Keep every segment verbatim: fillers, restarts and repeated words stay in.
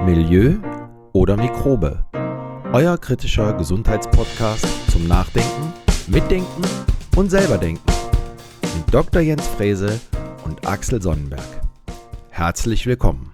Milieu oder Mikrobe? Euer kritischer Gesundheitspodcast zum Nachdenken, Mitdenken und selberdenken mit Doktor Jens Frese und Axel Sonnenberg. Herzlich willkommen.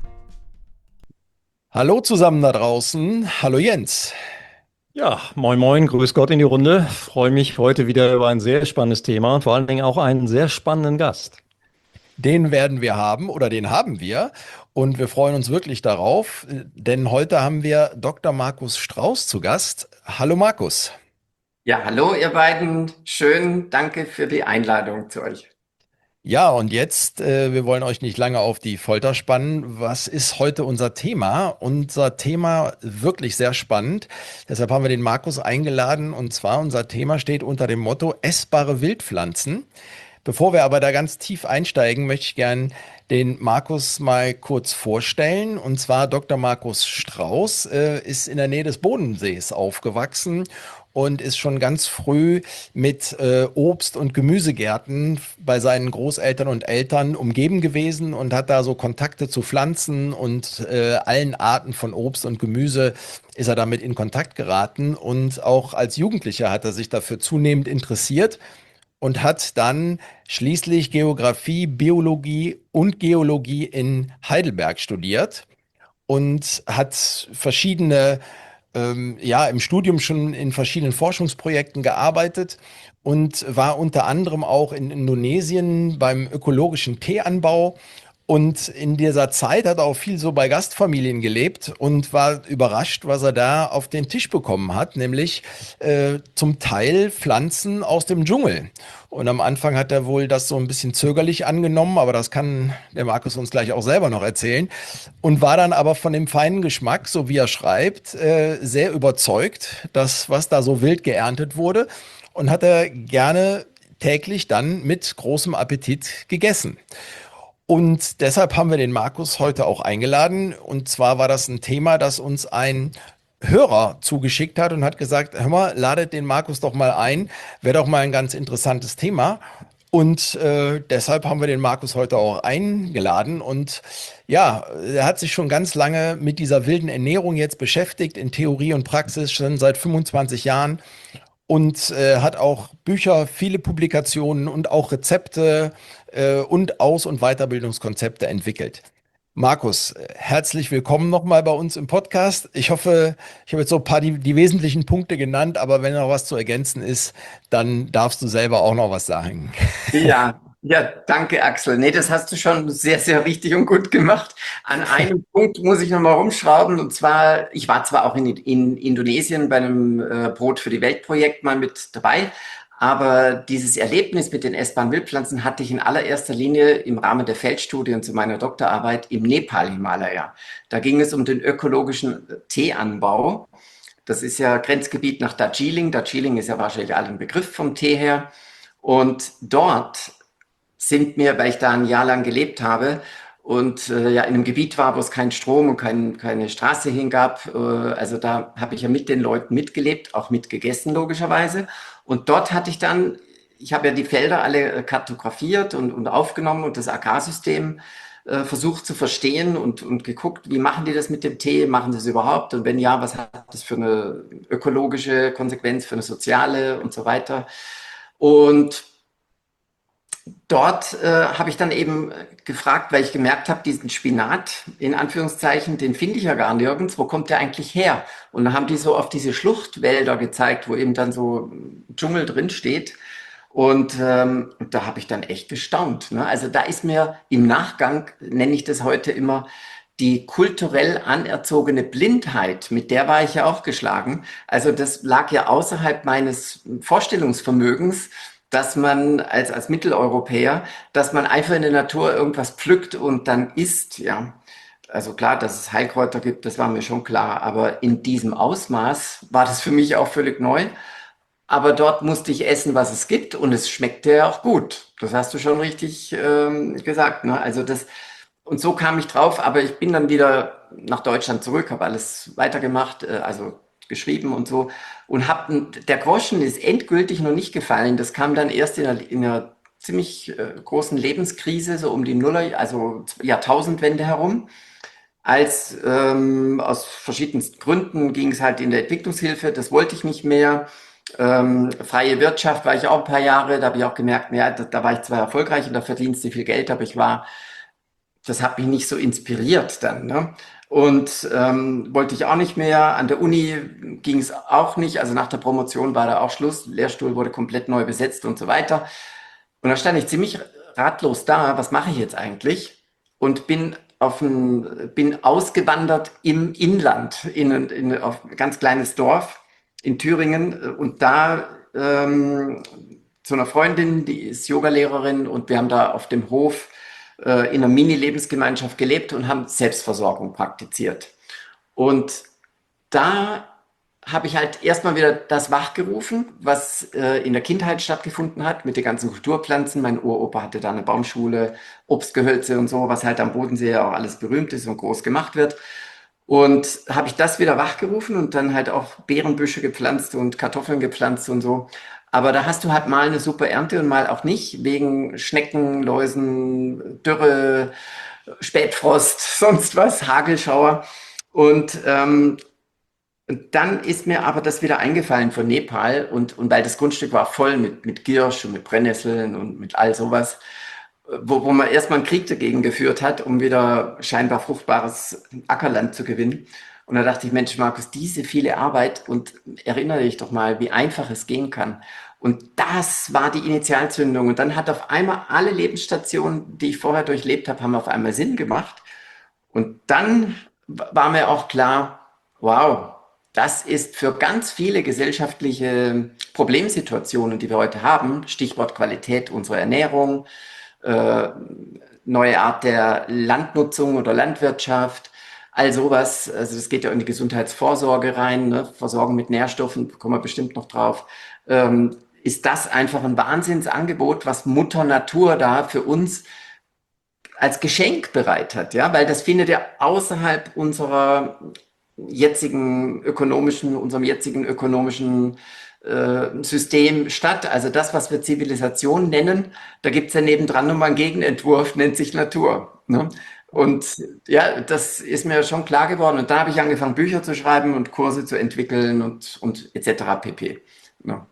Hallo zusammen da draußen. Hallo Jens. Ja, moin moin, grüß Gott in die Runde. Freue mich heute wieder über ein sehr spannendes Thema und vor allen Dingen auch einen sehr spannenden Gast. Den werden wir haben oder den haben wir und wir freuen uns wirklich darauf, denn heute haben wir Doktor Markus Strauß zu Gast. Hallo Markus. Ja, hallo ihr beiden. Schön, danke für die Einladung zu euch. Ja, und jetzt, äh, wir wollen euch nicht lange auf die Folter spannen. Was ist heute unser Thema? Unser Thema wirklich sehr spannend. Deshalb haben wir den Markus eingeladen und zwar unser Thema steht unter dem Motto essbare Wildpflanzen. Bevor wir aber da ganz tief einsteigen, möchte ich gern den Markus mal kurz vorstellen. Und zwar Doktor Markus Strauß äh, ist in der Nähe des Bodensees aufgewachsen und ist schon ganz früh mit äh, Obst- und Gemüsegärten bei seinen Großeltern und Eltern umgeben gewesen und hat da so Kontakte zu Pflanzen und äh, allen Arten von Obst und Gemüse ist er damit in Kontakt geraten. Und auch als Jugendlicher hat er sich dafür zunehmend interessiert und hat dann schließlich Geografie, Biologie und Geologie in Heidelberg studiert und hat verschiedene, ähm, ja, im Studium schon in verschiedenen Forschungsprojekten gearbeitet und war unter anderem auch in Indonesien beim ökologischen Teeanbau. Und in dieser Zeit hat er auch viel so bei Gastfamilien gelebt und war überrascht, was er da auf den Tisch bekommen hat, nämlich äh, zum Teil Pflanzen aus dem Dschungel. Und am Anfang hat er wohl das so ein bisschen zögerlich angenommen, aber das kann der Markus uns gleich auch selber noch erzählen. Und war dann aber von dem feinen Geschmack, so wie er schreibt, äh, sehr überzeugt, dass was da so wild geerntet wurde. Und hat er gerne täglich dann mit großem Appetit gegessen. Und deshalb haben wir den Markus heute auch eingeladen. Und zwar war das ein Thema, das uns ein Hörer zugeschickt hat und hat gesagt, hör mal, ladet den Markus doch mal ein. Wäre doch mal ein ganz interessantes Thema. Und äh, deshalb haben wir den Markus heute auch eingeladen. Und ja, er hat sich schon ganz lange mit dieser wilden Ernährung jetzt beschäftigt, in Theorie und Praxis, schon seit fünfundzwanzig Jahren. Und äh, hat auch Bücher, viele Publikationen und auch Rezepte äh, und Aus- und Weiterbildungskonzepte entwickelt. Markus, äh, herzlich willkommen nochmal bei uns im Podcast. Ich hoffe, ich habe jetzt so ein paar die, die wesentlichen Punkte genannt, aber wenn noch was zu ergänzen ist, dann darfst du selber auch noch was sagen. Ja, ja, danke Axel. Nee, das hast du schon sehr, sehr richtig und gut gemacht. An einem Punkt muss ich nochmal rumschrauben und zwar, ich war zwar auch in, in Indonesien bei einem äh, Brot für die Welt-Projekt mal mit dabei, aber dieses Erlebnis mit den essbaren Wildpflanzen hatte ich in allererster Linie im Rahmen der Feldstudien zu meiner Doktorarbeit im Nepal-Himalaya. Da ging es um den ökologischen Teeanbau. Das ist ja Grenzgebiet nach Darjeeling. Darjeeling ist ja wahrscheinlich allen Begriff vom Tee her. Und dort sind mir, weil ich da ein Jahr lang gelebt habe und äh, ja in einem Gebiet war, wo es keinen Strom und kein, keine Straße hingab, äh, also da habe ich ja mit den Leuten mitgelebt, auch mitgegessen logischerweise. Und dort hatte ich dann, ich habe ja die Felder alle kartografiert und, und aufgenommen und das Agrarsystem äh, versucht zu verstehen und, und geguckt, wie machen die das mit dem Tee, machen sie es überhaupt und wenn ja, was hat das für eine ökologische Konsequenz, für eine soziale und so weiter. Und dort äh, habe ich dann eben gefragt, weil ich gemerkt habe, diesen Spinat, in Anführungszeichen, den finde ich ja gar nirgends. Wo kommt der eigentlich her? Und dann haben die so auf diese Schluchtwälder gezeigt, wo eben dann so Dschungel drin steht. Und ähm, da habe ich dann echt gestaunt. Ne? Also da ist mir im Nachgang, nenne ich das heute immer, die kulturell anerzogene Blindheit, mit der war ich ja auch geschlagen. Also das lag ja außerhalb meines Vorstellungsvermögens, dass man als, als Mitteleuropäer, dass man einfach in der Natur irgendwas pflückt und dann isst, ja. Also klar, dass es Heilkräuter gibt, das war mir schon klar, aber in diesem Ausmaß war das für mich auch völlig neu. Aber dort musste ich essen, was es gibt und es schmeckte ja auch gut. Das hast du schon richtig ähm, gesagt, ne? Also das, und so kam ich drauf, aber ich bin dann wieder nach Deutschland zurück, habe alles weitergemacht, äh, also geschrieben und so. Und hab, der Groschen ist endgültig noch nicht gefallen. Das kam dann erst in einer, in einer ziemlich äh, großen Lebenskrise, so um die Nuller, also Jahrtausendwende herum. als ähm, aus verschiedensten Gründen ging es halt in der Entwicklungshilfe, das wollte ich nicht mehr. Ähm, freie Wirtschaft war ich auch ein paar Jahre, da habe ich auch gemerkt, ja, da, da war ich zwar erfolgreich und da verdienst du viel Geld, aber ich war, das hat mich nicht so inspiriert dann, ne? Und ähm, wollte ich auch nicht mehr. An der Uni ging es auch nicht. Also nach der Promotion war da auch Schluss. Lehrstuhl wurde komplett neu besetzt und so weiter. Und da stand ich ziemlich ratlos da. Was mache ich jetzt eigentlich? Und bin auf ein, bin ausgewandert im Inland, in, ein- in, auf ein ganz kleines Dorf in Thüringen. Und da ähm, zu einer Freundin, die ist Yogalehrerin, und wir haben da auf dem Hof äh, in einer Mini-Lebensgemeinschaft gelebt und haben Selbstversorgung praktiziert. Und da habe ich halt erstmal wieder das wachgerufen, was äh, in der Kindheit stattgefunden hat, mit den ganzen Kulturpflanzen. Mein Uropa hatte da eine Baumschule, Obstgehölze und so, was halt am Bodensee ja auch alles berühmt ist und groß gemacht wird. Und habe ich das wieder wachgerufen und dann halt auch Beerenbüsche gepflanzt und Kartoffeln gepflanzt und so. Aber da hast du halt mal eine super Ernte und mal auch nicht, wegen Schnecken, Läusen, Dürre, Spätfrost, sonst was, Hagelschauer. Und ähm, dann ist mir aber das wieder eingefallen von Nepal, und, und weil das Grundstück war voll mit, mit Giersch und mit Brennnesseln und mit all sowas, wo, wo man erstmal einen Krieg dagegen geführt hat, um wieder scheinbar fruchtbares Ackerland zu gewinnen. Und da dachte ich, Mensch, Markus, diese viele Arbeit, und erinnere dich doch mal, wie einfach es gehen kann. Und das war die Initialzündung. Und dann hat auf einmal alle Lebensstationen, die ich vorher durchlebt habe, haben auf einmal Sinn gemacht. Und dann war mir auch klar, wow, das ist für ganz viele gesellschaftliche Problemsituationen, die wir heute haben, Stichwort Qualität unserer Ernährung, äh, neue Art der Landnutzung oder Landwirtschaft, all sowas. Also das geht ja in die Gesundheitsvorsorge rein, ne? Versorgung mit Nährstoffen, kommen wir bestimmt noch drauf. Ähm, ist das einfach ein Wahnsinnsangebot, was Mutter Natur da für uns als Geschenk bereit hat, ja, weil das findet ja außerhalb unserer jetzigen ökonomischen, unserem jetzigen ökonomischen äh, System statt. Also das, was wir Zivilisation nennen, da gibt's ja nebendran nochmal einen Gegenentwurf, nennt sich Natur. Ne? Und ja, das ist mir schon klar geworden. Und da habe ich angefangen, Bücher zu schreiben und Kurse zu entwickeln und, und et cetera pp. Ne?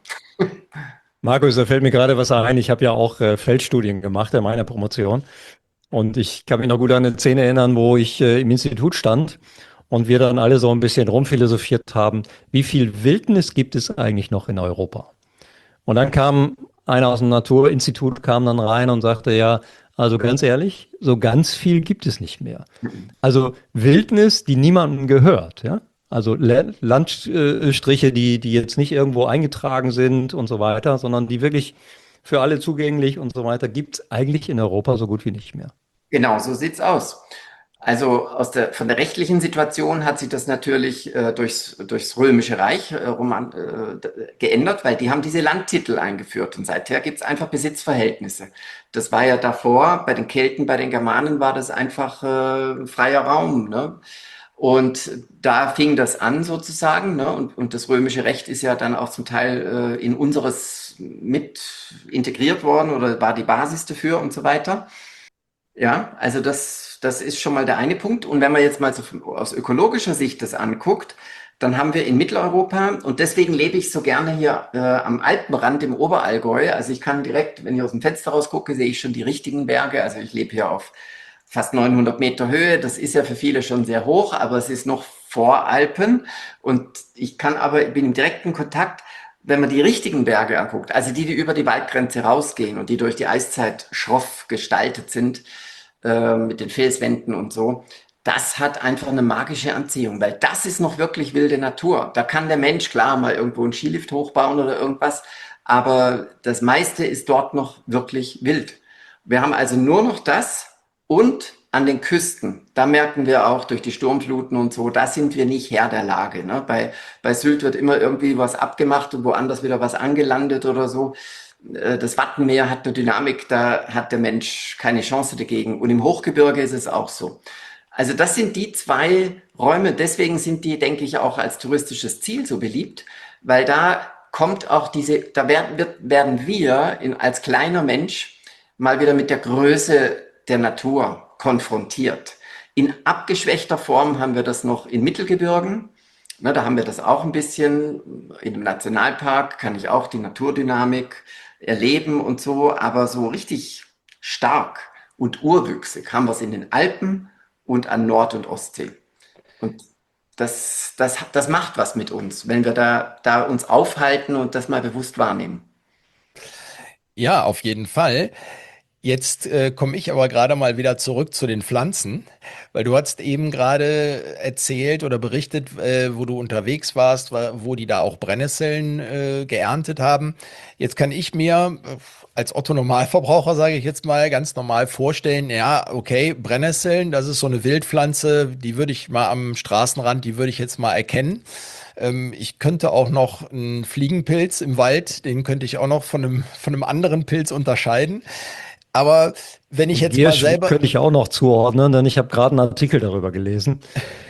Markus, da fällt mir gerade was ein. Ich habe ja auch äh, Feldstudien gemacht in meiner Promotion. Und ich kann mich noch gut an eine Szene erinnern, wo ich äh, im Institut stand und wir dann alle so ein bisschen rumphilosophiert haben, wie viel Wildnis gibt es eigentlich noch in Europa? Und dann kam einer aus dem Naturinstitut, kam dann rein und sagte, ja, also ganz ehrlich, so ganz viel gibt es nicht mehr. Also Wildnis, die niemandem gehört, ja. Also Le- Landstriche, die, die jetzt nicht irgendwo eingetragen sind und so weiter, sondern die wirklich für alle zugänglich und so weiter, gibt es eigentlich in Europa so gut wie nicht mehr. Genau, so sieht's aus. Also aus der, von der rechtlichen Situation hat sich das natürlich äh, durchs, durchs Römische Reich äh, roman, äh, d- geändert, weil die haben diese Landtitel eingeführt, und seither gibt's einfach Besitzverhältnisse. Das war ja davor, bei den Kelten, bei den Germanen war das einfach äh, freier Raum, ne? Und da fing das an sozusagen, ne? Und, und das römische Recht ist ja dann auch zum Teil äh, in unseres mit integriert worden oder war die Basis dafür und so weiter. Ja, also das, das ist schon mal der eine Punkt. Und wenn man jetzt mal so aus ökologischer Sicht das anguckt, dann haben wir in Mitteleuropa, und deswegen lebe ich so gerne hier äh, am Alpenrand im Oberallgäu. Also ich kann direkt, wenn ich aus dem Fenster rausgucke, sehe ich schon die richtigen Berge. Also ich lebe hier auf fast neunhundert Meter Höhe. Das ist ja für viele schon sehr hoch, aber es ist noch vor Alpen. Und ich kann aber, ich bin im direkten Kontakt, wenn man die richtigen Berge anguckt, also die, die über die Waldgrenze rausgehen und die durch die Eiszeit schroff gestaltet sind, äh, mit den Felswänden und so, das hat einfach eine magische Anziehung, weil das ist noch wirklich wilde Natur. Da kann der Mensch klar mal irgendwo einen Skilift hochbauen oder irgendwas, aber das meiste ist dort noch wirklich wild. Wir haben also nur noch das, und an den Küsten, da merken wir auch durch die Sturmfluten und so, da sind wir nicht Herr der Lage. Ne? Bei, bei Sylt wird immer irgendwie was abgemacht und woanders wieder was angelandet oder so. Äh, Das Wattenmeer hat eine Dynamik, da hat der Mensch keine Chance dagegen. Und im Hochgebirge ist es auch so. Also das sind die zwei Räume. Deswegen sind die, denke ich, auch als touristisches Ziel so beliebt, weil da kommt auch diese, da werden, wird, werden wir in, als kleiner Mensch mal wieder mit der Größe der Natur konfrontiert. In abgeschwächter Form haben wir das noch in Mittelgebirgen. Na, da haben wir das auch ein bisschen. In einem Nationalpark kann ich auch die Naturdynamik erleben und so, aber so richtig stark und urwüchsig haben wir es in den Alpen und an Nord- und Ostsee. Und das, das, das macht was mit uns, wenn wir da, da uns aufhalten und das mal bewusst wahrnehmen. Ja, auf jeden Fall. Jetzt äh, komme ich aber gerade mal wieder zurück zu den Pflanzen, weil du hast eben gerade erzählt oder berichtet, äh, wo du unterwegs warst, wa- wo die da auch Brennnesseln äh, geerntet haben. Jetzt kann ich mir äh, als Otto Normalverbraucher, sage ich jetzt mal, ganz normal vorstellen, ja, okay, Brennnesseln, das ist so eine Wildpflanze, die würde ich mal am Straßenrand, die würde ich jetzt mal erkennen. Ähm, ich könnte auch noch einen Fliegenpilz im Wald, den könnte ich auch noch von einem, von einem anderen Pilz unterscheiden. Aber wenn ich jetzt mal Giersch selber, könnte ich auch noch zuordnen, denn ich habe gerade einen Artikel darüber gelesen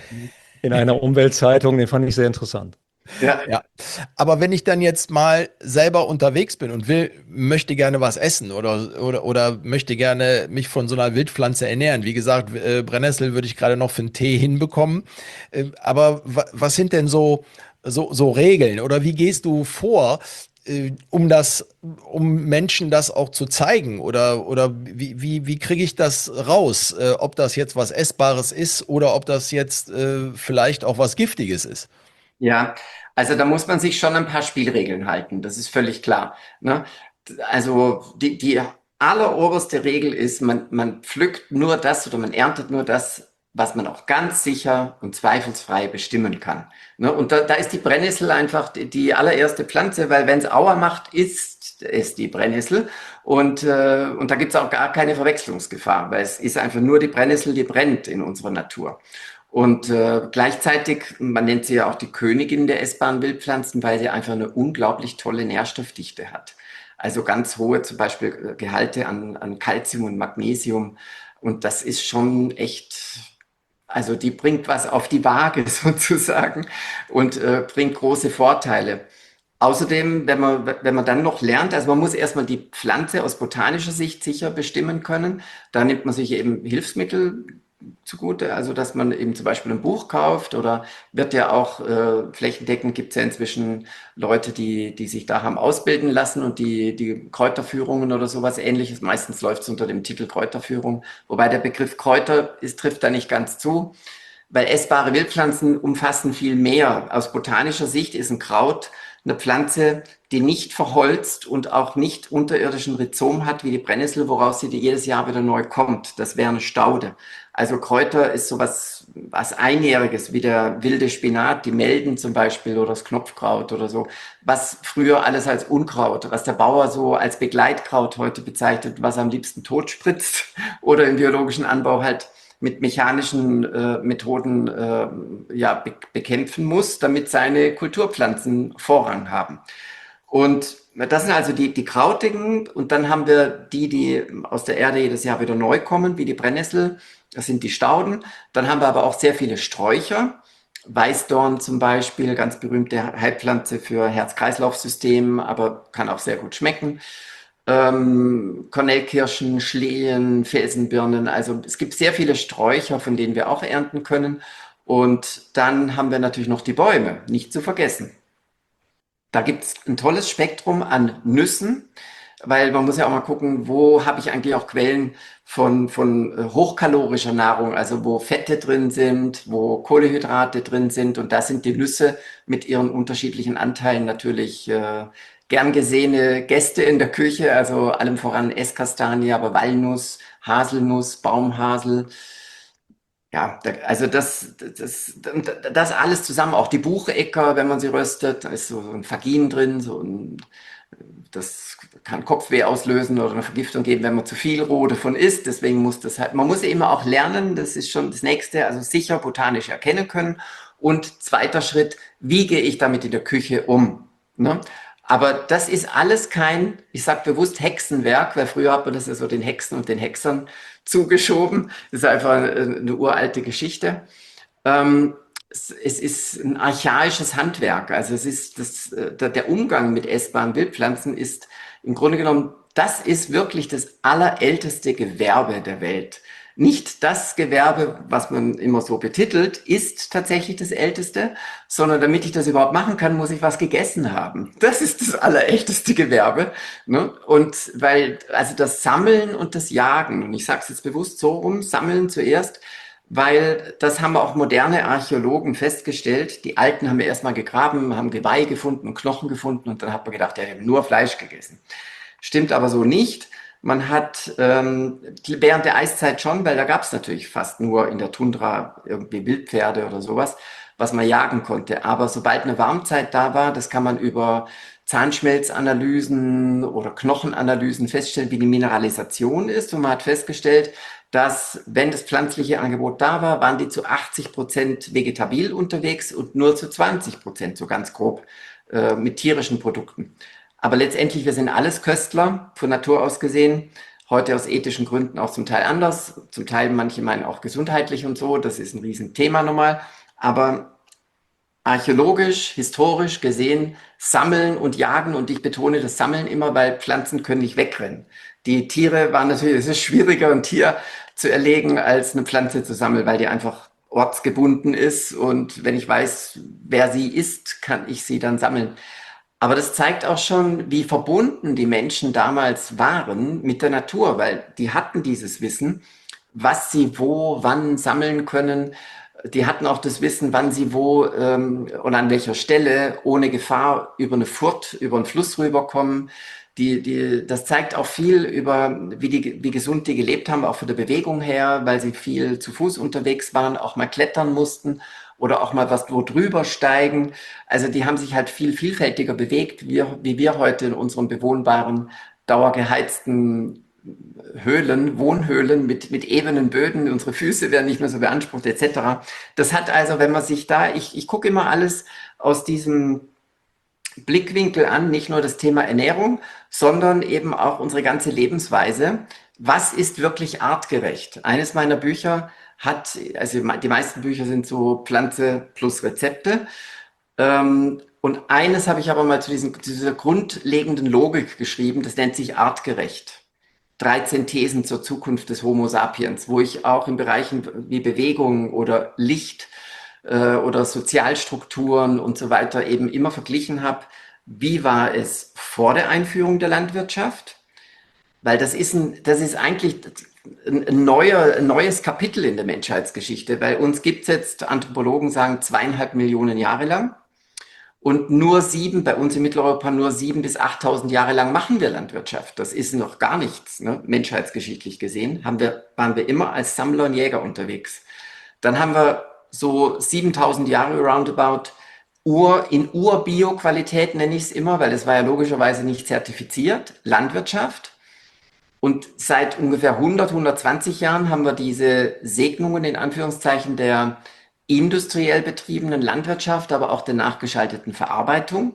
in einer Umweltzeitung, den fand ich sehr interessant. Ja, ja, aber wenn ich dann jetzt mal selber unterwegs bin und will, möchte gerne was essen oder, oder, oder möchte gerne mich von so einer Wildpflanze ernähren. Wie gesagt, äh, Brennnessel würde ich gerade noch für einen Tee hinbekommen. Äh, aber wa was sind denn so, so, so Regeln oder wie gehst du vor, äh, um das, um Menschen das auch zu zeigen? Oder, oder wie, wie, wie kriege ich das raus? Äh, ob das jetzt was Essbares ist oder ob das jetzt äh, vielleicht auch was Giftiges ist? ja, also da muss man sich schon ein paar Spielregeln halten, das ist völlig klar. Ne? Also die, die alleroberste Regel ist, man, man pflückt nur das oder man erntet nur das, was man auch ganz sicher und zweifelsfrei bestimmen kann. Ne? Und da, da ist die Brennnessel einfach die, die allererste Pflanze, weil wenn es Aua macht, ist es die Brennnessel. Und, äh, und da gibt es auch gar keine Verwechslungsgefahr, weil es ist einfach nur die Brennnessel, die brennt in unserer Natur. Und äh, gleichzeitig, man nennt sie ja auch die Königin der essbaren Wildpflanzen, weil sie einfach eine unglaublich tolle Nährstoffdichte hat. Also ganz hohe zum Beispiel Gehalte an, an Calcium und Magnesium. Und das ist schon echt, also die bringt was auf die Waage sozusagen und äh, bringt große Vorteile. Außerdem, wenn man, wenn man dann noch lernt, also man muss erstmal die Pflanze aus botanischer Sicht sicher bestimmen können. Da nimmt man sich eben Hilfsmittel zugute, also dass man eben zum Beispiel ein Buch kauft oder wird ja auch äh, flächendeckend gibt es ja inzwischen Leute, die, die sich da haben ausbilden lassen und die, die Kräuterführungen oder sowas ähnliches. Meistens läuft es unter dem Titel Kräuterführung, wobei der Begriff Kräuter ist, trifft da nicht ganz zu, weil essbare Wildpflanzen umfassen viel mehr. Aus botanischer Sicht ist ein Kraut eine Pflanze, die nicht verholzt und auch nicht unterirdischen Rhizom hat, wie die Brennnessel, woraus sie jedes Jahr wieder neu kommt. Das wäre eine Staude. Also Kräuter ist sowas was Einjähriges, wie der wilde Spinat, die Melden zum Beispiel oder das Knopfkraut oder so, was früher alles als Unkraut, was der Bauer so als Begleitkraut heute bezeichnet, was er am liebsten tot spritzt oder im biologischen Anbau halt mit mechanischen äh, Methoden äh, ja, be bekämpfen muss, damit seine Kulturpflanzen Vorrang haben. Und das sind also die, die Krautigen und dann haben wir die, die aus der Erde jedes Jahr wieder neu kommen, wie die Brennnessel, das sind die Stauden. Dann haben wir aber auch sehr viele Sträucher, Weißdorn zum Beispiel, ganz berühmte Heilpflanze für Herz-Kreislauf-System, aber kann auch sehr gut schmecken. Ähm, Kornelkirschen, Schlehen, Felsenbirnen, also es gibt sehr viele Sträucher, von denen wir auch ernten können. Und dann haben wir natürlich noch die Bäume, nicht zu vergessen. Da gibt es ein tolles Spektrum an Nüssen, weil man muss ja auch mal gucken, wo habe ich eigentlich auch Quellen von, von äh, hochkalorischer Nahrung, also wo Fette drin sind, wo Kohlenhydrate drin sind. Und da sind die Nüsse mit ihren unterschiedlichen Anteilen natürlich äh, gern gesehene Gäste in der Küche, also allem voran Esskastanie, aber Walnuss, Haselnuss, Baumhasel. Ja, da, also das, das, das alles zusammen, auch die Buchecker, wenn man sie röstet, da ist so ein Fagin drin, so ein, das kann Kopfweh auslösen oder eine Vergiftung geben, wenn man zu viel roh davon isst. Deswegen muss das halt, man muss immer auch lernen, das ist schon das Nächste, also sicher botanisch erkennen können. Und zweiter Schritt, wie gehe ich damit in der Küche um? Ne? Aber das ist alles kein, ich sage bewusst Hexenwerk, weil früher hat man das ja so den Hexen und den Hexern zugeschoben. Das ist einfach eine, eine uralte Geschichte. Ähm, es, es ist ein archaisches Handwerk. Also es ist das, der, der Umgang mit essbaren Wildpflanzen ist im Grunde genommen, das ist wirklich das allerälteste Gewerbe der Welt. nicht das Gewerbe, was man immer so betitelt, ist tatsächlich das älteste, sondern damit ich das überhaupt machen kann, muss ich was gegessen haben. Das ist das allerechteste Gewerbe. Ne? Und weil, also das Sammeln und das Jagen, und ich sage es jetzt bewusst so rum, Sammeln zuerst, weil das haben auch moderne Archäologen festgestellt. Die Alten haben ja erstmal gegraben, haben Geweih gefunden und Knochen gefunden und dann hat man gedacht, ja, die haben nur Fleisch gegessen. Stimmt aber so nicht. Man hat ähm, während der Eiszeit schon, weil da gab es natürlich fast nur in der Tundra irgendwie Wildpferde oder sowas, was man jagen konnte. Aber sobald eine Warmzeit da war, das kann man über Zahnschmelzanalysen oder Knochenanalysen feststellen, wie die Mineralisation ist. Und man hat festgestellt, dass, wenn das pflanzliche Angebot da war, waren die zu achtzig Prozent vegetabil unterwegs und nur zu zwanzig Prozent, so ganz grob, äh, mit tierischen Produkten. Aber letztendlich, wir sind alles Köstler, von Natur aus gesehen. Heute aus ethischen Gründen auch zum Teil anders. Zum Teil, manche meinen auch gesundheitlich und so. Das ist ein Riesenthema nochmal. Aber archäologisch, historisch gesehen, sammeln und jagen. Und ich betone das Sammeln immer, weil Pflanzen können nicht wegrennen. Die Tiere waren natürlich, es ist schwieriger, ein Tier zu erlegen, als eine Pflanze zu sammeln, weil die einfach ortsgebunden ist. Und wenn ich weiß, wer sie ist, kann ich sie dann sammeln. Aber das zeigt auch schon, wie verbunden die Menschen damals waren mit der Natur, weil die hatten dieses Wissen, was sie wo, wann sammeln können. Die hatten auch das Wissen, wann sie wo ähm, oder an welcher Stelle ohne Gefahr über eine Furt, über einen Fluss rüberkommen. Die, die, das zeigt auch viel über, wie, die, wie gesund die gelebt haben, auch von der Bewegung her, weil sie viel zu Fuß unterwegs waren, auch mal klettern mussten oder auch mal was wo drüber steigen. Also die haben sich halt viel vielfältiger bewegt, wie, wie wir heute in unseren bewohnbaren, dauergeheizten Höhlen, Wohnhöhlen mit, mit ebenen Böden. Unsere Füße werden nicht mehr so beansprucht et cetera. Das hat also, wenn man sich da, ich, ich gucke immer alles aus diesem Blickwinkel an, nicht nur das Thema Ernährung, sondern eben auch unsere ganze Lebensweise. Was ist wirklich artgerecht? Eines meiner Bücher hat, also die meisten Bücher sind so Pflanze plus Rezepte. Ähm, und eines habe ich aber mal zu, diesem, zu dieser grundlegenden Logik geschrieben, das nennt sich artgerecht. dreizehn Thesen zur Zukunft des Homo sapiens, wo ich auch in Bereichen wie Bewegung oder Licht äh, oder Sozialstrukturen und so weiter eben immer verglichen habe, wie war es vor der Einführung der Landwirtschaft? Weil das ist, ein, das ist eigentlich ein, neuer, ein neues Kapitel in der Menschheitsgeschichte, weil uns gibt es jetzt, Anthropologen sagen, zweieinhalb Millionen Jahre lang. Und nur sieben, bei uns in Mitteleuropa, nur sieben bis achttausend Jahre lang machen wir Landwirtschaft. Das ist noch gar nichts, ne? Menschheitsgeschichtlich gesehen. Haben wir, waren wir immer als Sammler und Jäger unterwegs. Dann haben wir so siebentausend Jahre roundabout Ur, in Ur-Bio-Qualität nenne ich es immer, weil das war ja logischerweise nicht zertifiziert, Landwirtschaft. Und seit ungefähr hundert, hundertzwanzig Jahren haben wir diese Segnungen in Anführungszeichen der industriell betriebenen Landwirtschaft, aber auch der nachgeschalteten Verarbeitung.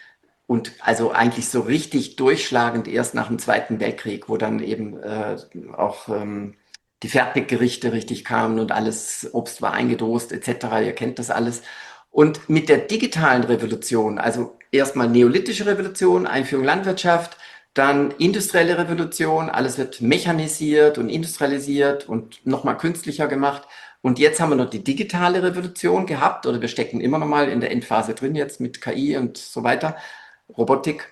Und also eigentlich so richtig durchschlagend erst nach dem Zweiten Weltkrieg, wo dann eben äh, auch ähm, die Fertiggerichte richtig kamen und alles, Obst war eingedost et cetera. Ihr kennt das alles. Und mit der digitalen Revolution, also erstmal neolithische Revolution, Einführung Landwirtschaft, dann industrielle Revolution, alles wird mechanisiert und industrialisiert und nochmal künstlicher gemacht. Und jetzt haben wir noch die digitale Revolution gehabt, oder wir stecken immer noch mal in der Endphase drin jetzt mit K I und so weiter, Robotik.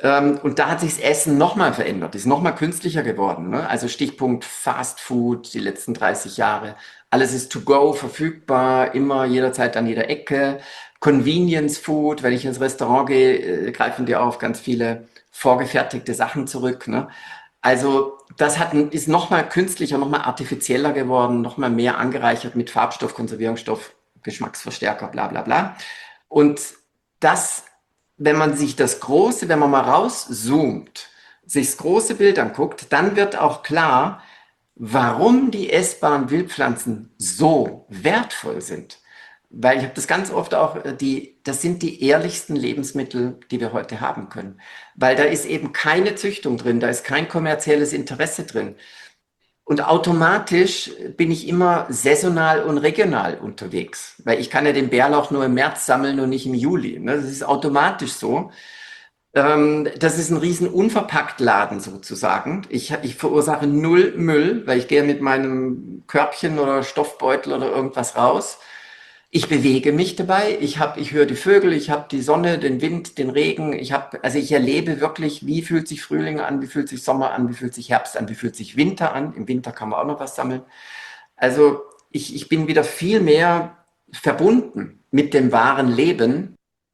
Und da hat sich das Essen nochmal verändert, ist nochmal künstlicher geworden. Ne? Also Stichpunkt Fast Food, die letzten dreißig Jahre. Alles ist to go, verfügbar, immer, jederzeit an jeder Ecke. Convenience Food, wenn ich ins Restaurant gehe, greifen die auf ganz viele vorgefertigte Sachen zurück. Ne? Also das hat, ist nochmal künstlicher, nochmal artifizieller geworden, nochmal mehr angereichert mit Farbstoff, Konservierungsstoff, Geschmacksverstärker, bla bla bla. Und das, wenn man sich das große, wenn man mal rauszoomt, sich das große Bild anguckt, dann wird auch klar, warum die essbaren Wildpflanzen so wertvoll sind. Weil ich habe das ganz oft auch, die, das sind die ehrlichsten Lebensmittel, die wir heute haben können. Weil da ist eben keine Züchtung drin, da ist kein kommerzielles Interesse drin. Und automatisch bin ich immer saisonal und regional unterwegs. Weil ich kann ja den Bärlauch nur im März sammeln und nicht im Juli. Das ist automatisch so. Ähm, das ist ein riesen Unverpacktladen sozusagen. Ich, ich verursache null Müll, weil ich gehe mit meinem Körbchen oder Stoffbeutel oder irgendwas raus. Ich bewege mich dabei. Ich habe, ich höre die Vögel, ich habe die Sonne, den Wind, den Regen. Ich habe, also ich erlebe wirklich, wie fühlt sich Frühling an, wie fühlt sich Sommer an, wie fühlt sich Herbst an, wie fühlt sich Winter an. Im Winter kann man auch noch was sammeln. Also ich, ich bin wieder viel mehr verbunden mit dem wahren Leben,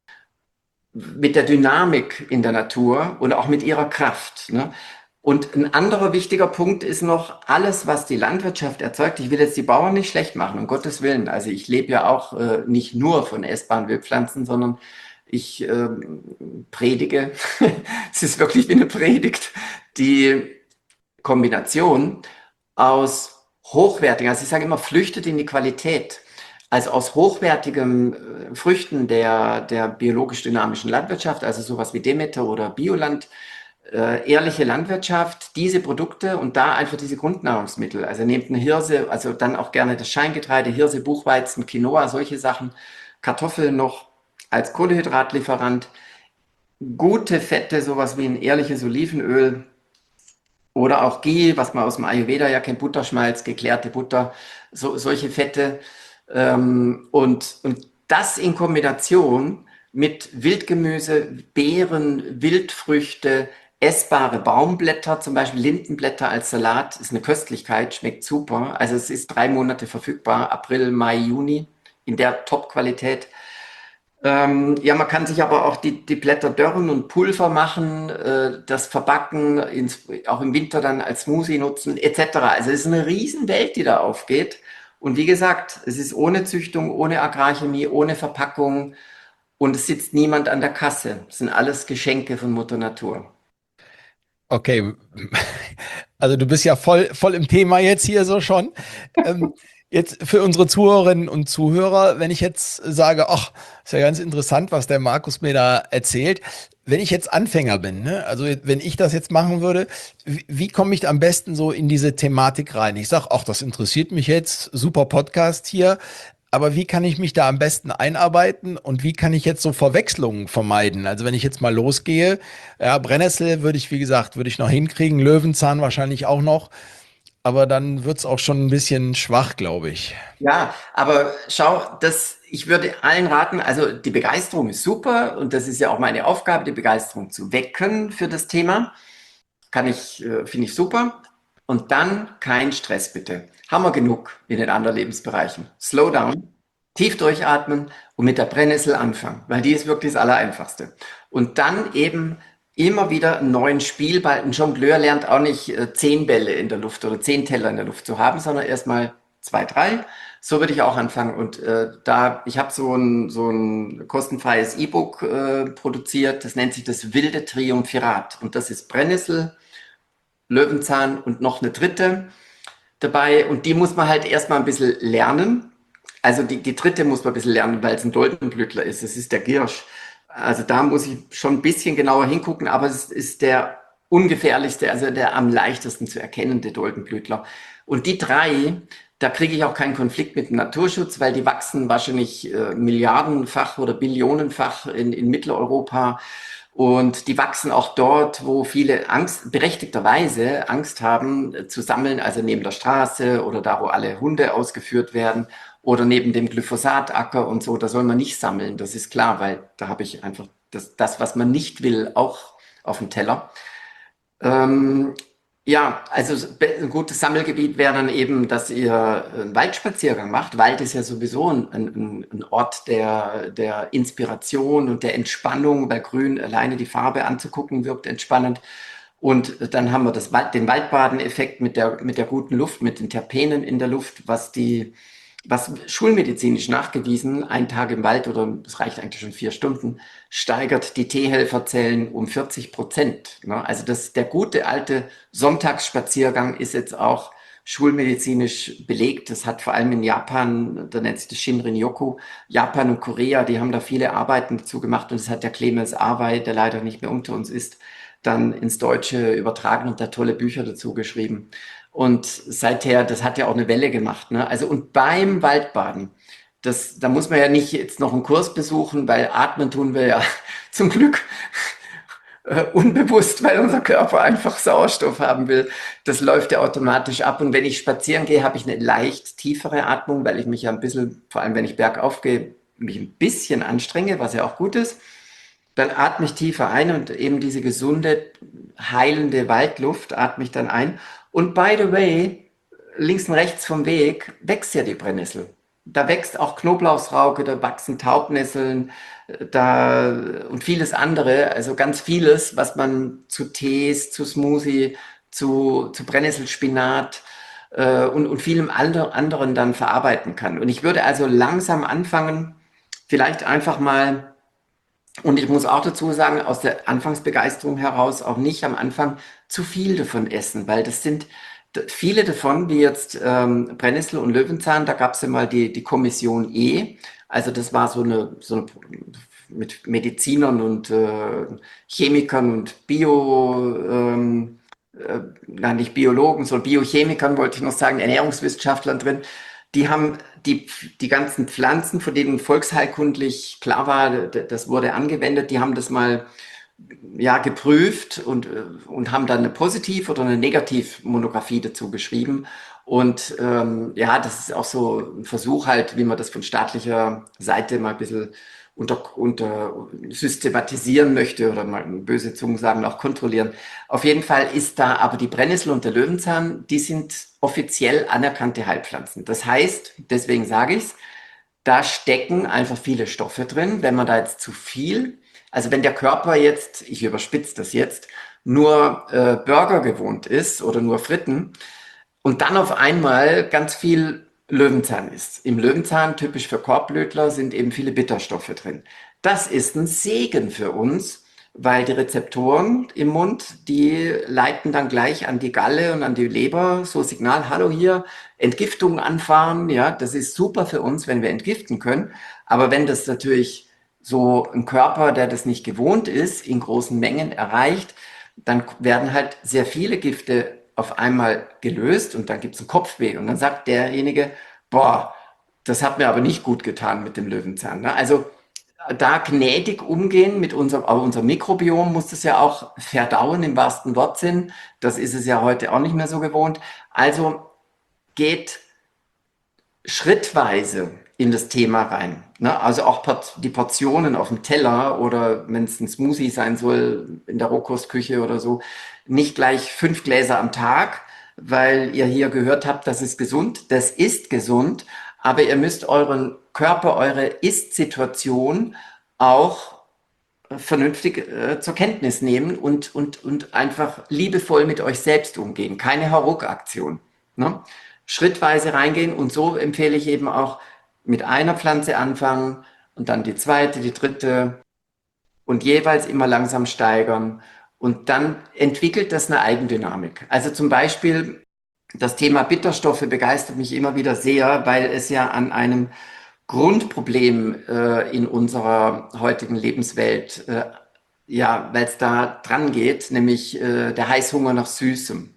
mit der Dynamik in der Natur und auch mit ihrer Kraft. Ne? Und ein anderer wichtiger Punkt ist noch, alles, was die Landwirtschaft erzeugt, ich will jetzt die Bauern nicht schlecht machen, um Gottes Willen. Also ich lebe ja auch äh, nicht nur von essbaren Wildpflanzen, sondern ich äh, predige, es ist wirklich wie eine Predigt, die Kombination aus hochwertigen, also ich sage immer, flüchtet in die Qualität. Also aus hochwertigen äh, Früchten der, der biologisch-dynamischen Landwirtschaft, also sowas wie Demeter oder Bioland, äh, ehrliche Landwirtschaft, diese Produkte und da einfach diese Grundnahrungsmittel. Also nehmt eine Hirse, also dann auch gerne das Scheingetreide, Hirse, Buchweizen, Quinoa, solche Sachen, Kartoffeln noch als Kohlenhydratlieferant, gute Fette, sowas wie ein ehrliches Olivenöl oder auch Ghee, was man aus dem Ayurveda ja kennt, Butterschmalz, geklärte Butter, so, solche Fette. Ähm, und, und das in Kombination mit Wildgemüse, Beeren, Wildfrüchte, essbare Baumblätter, zum Beispiel Lindenblätter als Salat, ist eine Köstlichkeit, schmeckt super. Also es ist drei Monate verfügbar, April, Mai, Juni, in der Top-Qualität. Ähm, ja, man kann sich aber auch die, die Blätter dörren und Pulver machen, äh, das verbacken, ins, auch im Winter dann als Smoothie nutzen, et cetera. Also es ist eine Riesenwelt, die da aufgeht. Und wie gesagt, es ist ohne Züchtung, ohne Agrarchemie, ohne Verpackung und es sitzt niemand an der Kasse. Das sind alles Geschenke von Mutter Natur. Okay, also du bist ja voll, voll im Thema jetzt hier so schon. Ähm, jetzt für unsere Zuhörerinnen und Zuhörer, wenn ich jetzt sage, ach, ist ja ganz interessant, was der Markus mir da erzählt. Wenn ich jetzt Anfänger bin, ne? Also wenn ich das jetzt machen würde, wie, wie komme ich am besten so in diese Thematik rein? Ich sage, ach, das interessiert mich jetzt, super Podcast hier. Aber wie kann ich mich da am besten einarbeiten und wie kann ich jetzt so Verwechslungen vermeiden? Also wenn ich jetzt mal losgehe, ja, Brennnessel würde ich, wie gesagt, würde ich noch hinkriegen, Löwenzahn wahrscheinlich auch noch, aber dann wird es auch schon ein bisschen schwach, glaube ich. Ja, aber schau, das, ich würde allen raten, also die Begeisterung ist super und das ist ja auch meine Aufgabe, die Begeisterung zu wecken für das Thema. Kann ich, äh, finde ich super. Und dann kein Stress bitte. Haben wir genug in den anderen Lebensbereichen. Slow down, tief durchatmen und mit der Brennnessel anfangen, weil die ist wirklich das Allereinfachste. Und dann eben immer wieder einen neuen Spielball. Ein Jongleur lernt auch nicht äh, zehn Bälle in der Luft oder zehn Teller in der Luft zu haben, sondern erstmal zwei, drei. So würde ich auch anfangen. Und äh, da, ich habe so ein, so ein kostenfreies E-Book äh, produziert, das nennt sich das wilde Triumphirat. Und das ist Brennnessel, Löwenzahn und noch eine dritte dabei. Und die muss man halt erstmal ein bisschen lernen. Also die, die dritte muss man ein bisschen lernen, weil es ein Doldenblütler ist. Das ist der Giersch. Also da muss ich schon ein bisschen genauer hingucken, aber es ist der ungefährlichste, also der am leichtesten zu erkennende Doldenblütler. Und die drei, da kriege ich auch keinen Konflikt mit dem Naturschutz, weil die wachsen wahrscheinlich äh, milliardenfach oder billionenfach in, in Mitteleuropa. Und die wachsen auch dort, wo viele Angst, berechtigterweise Angst haben, äh, zu sammeln, also neben der Straße oder da, wo alle Hunde ausgeführt werden oder neben dem Glyphosatacker und so. Da soll man nicht sammeln, das ist klar, weil da habe ich einfach das, das, was man nicht will, auch auf dem Teller. Ähm, ja, also ein gutes Sammelgebiet wäre dann eben, dass ihr einen Waldspaziergang macht. Wald ist ja sowieso ein, ein, ein Ort der, der Inspiration und der Entspannung, weil Grün alleine die Farbe anzugucken wirkt entspannend. Und dann haben wir das, den Waldbaden-Effekt mit der, mit der guten Luft, mit den Terpenen in der Luft, was die, was schulmedizinisch nachgewiesen, ein Tag im Wald oder es reicht eigentlich schon vier Stunden, steigert die T-Helferzellen um vierzig Prozent. Also das, der gute alte Sonntagsspaziergang ist jetzt auch schulmedizinisch belegt. Das hat vor allem in Japan, da nennt sich das Shinrin-yoku, Japan und Korea, die haben da viele Arbeiten dazu gemacht und das hat der Clemens Awey, der leider nicht mehr unter uns ist, dann ins Deutsche übertragen und da tolle Bücher dazu geschrieben. Und seither, das hat ja auch eine Welle gemacht. Ne? Also und beim Waldbaden, das, da muss man ja nicht jetzt noch einen Kurs besuchen, weil atmen tun wir ja zum Glück äh, unbewusst, weil unser Körper einfach Sauerstoff haben will. Das läuft ja automatisch ab. Und wenn ich spazieren gehe, habe ich eine leicht tiefere Atmung, weil ich mich ja ein bisschen, vor allem wenn ich bergauf gehe, mich ein bisschen anstrenge, was ja auch gut ist. Dann atme ich tiefer ein und eben diese gesunde, heilende Waldluft atme ich dann ein. Und by the way, links und rechts vom Weg wächst ja die Brennnessel. Da wächst auch Knoblauchsrauke, da wachsen Taubnesseln, da und vieles andere, also ganz vieles, was man zu Tees, zu Smoothie, zu, zu Brennnesselspinat äh, und, und vielem ander, anderen dann verarbeiten kann. Und ich würde also langsam anfangen, vielleicht einfach mal, und ich muss auch dazu sagen, aus der Anfangsbegeisterung heraus auch nicht am Anfang zu viel davon essen, weil das sind viele davon, wie jetzt ähm, Brennnessel und Löwenzahn, da gab es ja mal die, die Kommission E, also das war so eine, so eine mit Medizinern und äh, Chemikern und Bio, ähm, äh, nein, nicht Biologen, sondern Biochemikern, wollte ich noch sagen, Ernährungswissenschaftlern drin. Die haben die, die ganzen Pflanzen, von denen volksheilkundlich klar war, das wurde angewendet, die haben das mal ja, geprüft und, und haben dann eine Positiv- oder eine Negativmonographie dazu geschrieben. Und ähm, ja, das ist auch so ein Versuch halt, wie man das von staatlicher Seite mal ein bisschen unter, unter systematisieren möchte oder mal böse Zungen sagen, auch kontrollieren. Auf jeden Fall ist da aber die Brennnessel und der Löwenzahn, die sind offiziell anerkannte Heilpflanzen. Das heißt, deswegen sage ich es, da stecken einfach viele Stoffe drin. Wenn man da jetzt zu viel, also wenn der Körper jetzt, ich überspitze das jetzt, nur äh, Burger gewohnt ist oder nur Fritten und dann auf einmal ganz viel Löwenzahn isst. Im Löwenzahn, typisch für Korbblödler, sind eben viele Bitterstoffe drin. Das ist ein Segen für uns, weil die Rezeptoren im Mund, die leiten dann gleich an die Galle und an die Leber so Signal, hallo hier, Entgiftung anfahren, ja, das ist super für uns, wenn wir entgiften können. Aber wenn das natürlich so ein Körper, der das nicht gewohnt ist, in großen Mengen erreicht, dann werden halt sehr viele Gifte auf einmal gelöst und dann gibt es ein Kopfweh und dann sagt derjenige, boah, das hat mir aber nicht gut getan mit dem Löwenzahn. Ne? Also da gnädig umgehen mit unserem, aber unser Mikrobiom muss das ja auch verdauen im wahrsten Wortsinn. Das ist es ja heute auch nicht mehr so gewohnt. Also geht schrittweise in das Thema rein. Ne? Also auch die Portionen auf dem Teller oder wenn es ein Smoothie sein soll in der Rohkostküche oder so, nicht gleich fünf Gläser am Tag, weil ihr hier gehört habt, das ist gesund. Das ist gesund, aber ihr müsst euren Körper, eure Ist-Situation auch vernünftig äh, zur Kenntnis nehmen und, und, und einfach liebevoll mit euch selbst umgehen. Keine Hauruck-Aktion. Ne? Schrittweise reingehen und so empfehle ich eben auch mit einer Pflanze anfangen und dann die zweite, die dritte und jeweils immer langsam steigern und dann entwickelt das eine Eigendynamik. Also zum Beispiel das Thema Bitterstoffe begeistert mich immer wieder sehr, weil es ja an einem Grundproblem äh, in unserer heutigen Lebenswelt, äh, ja, weil es da dran geht, nämlich äh, der Heißhunger nach Süßem.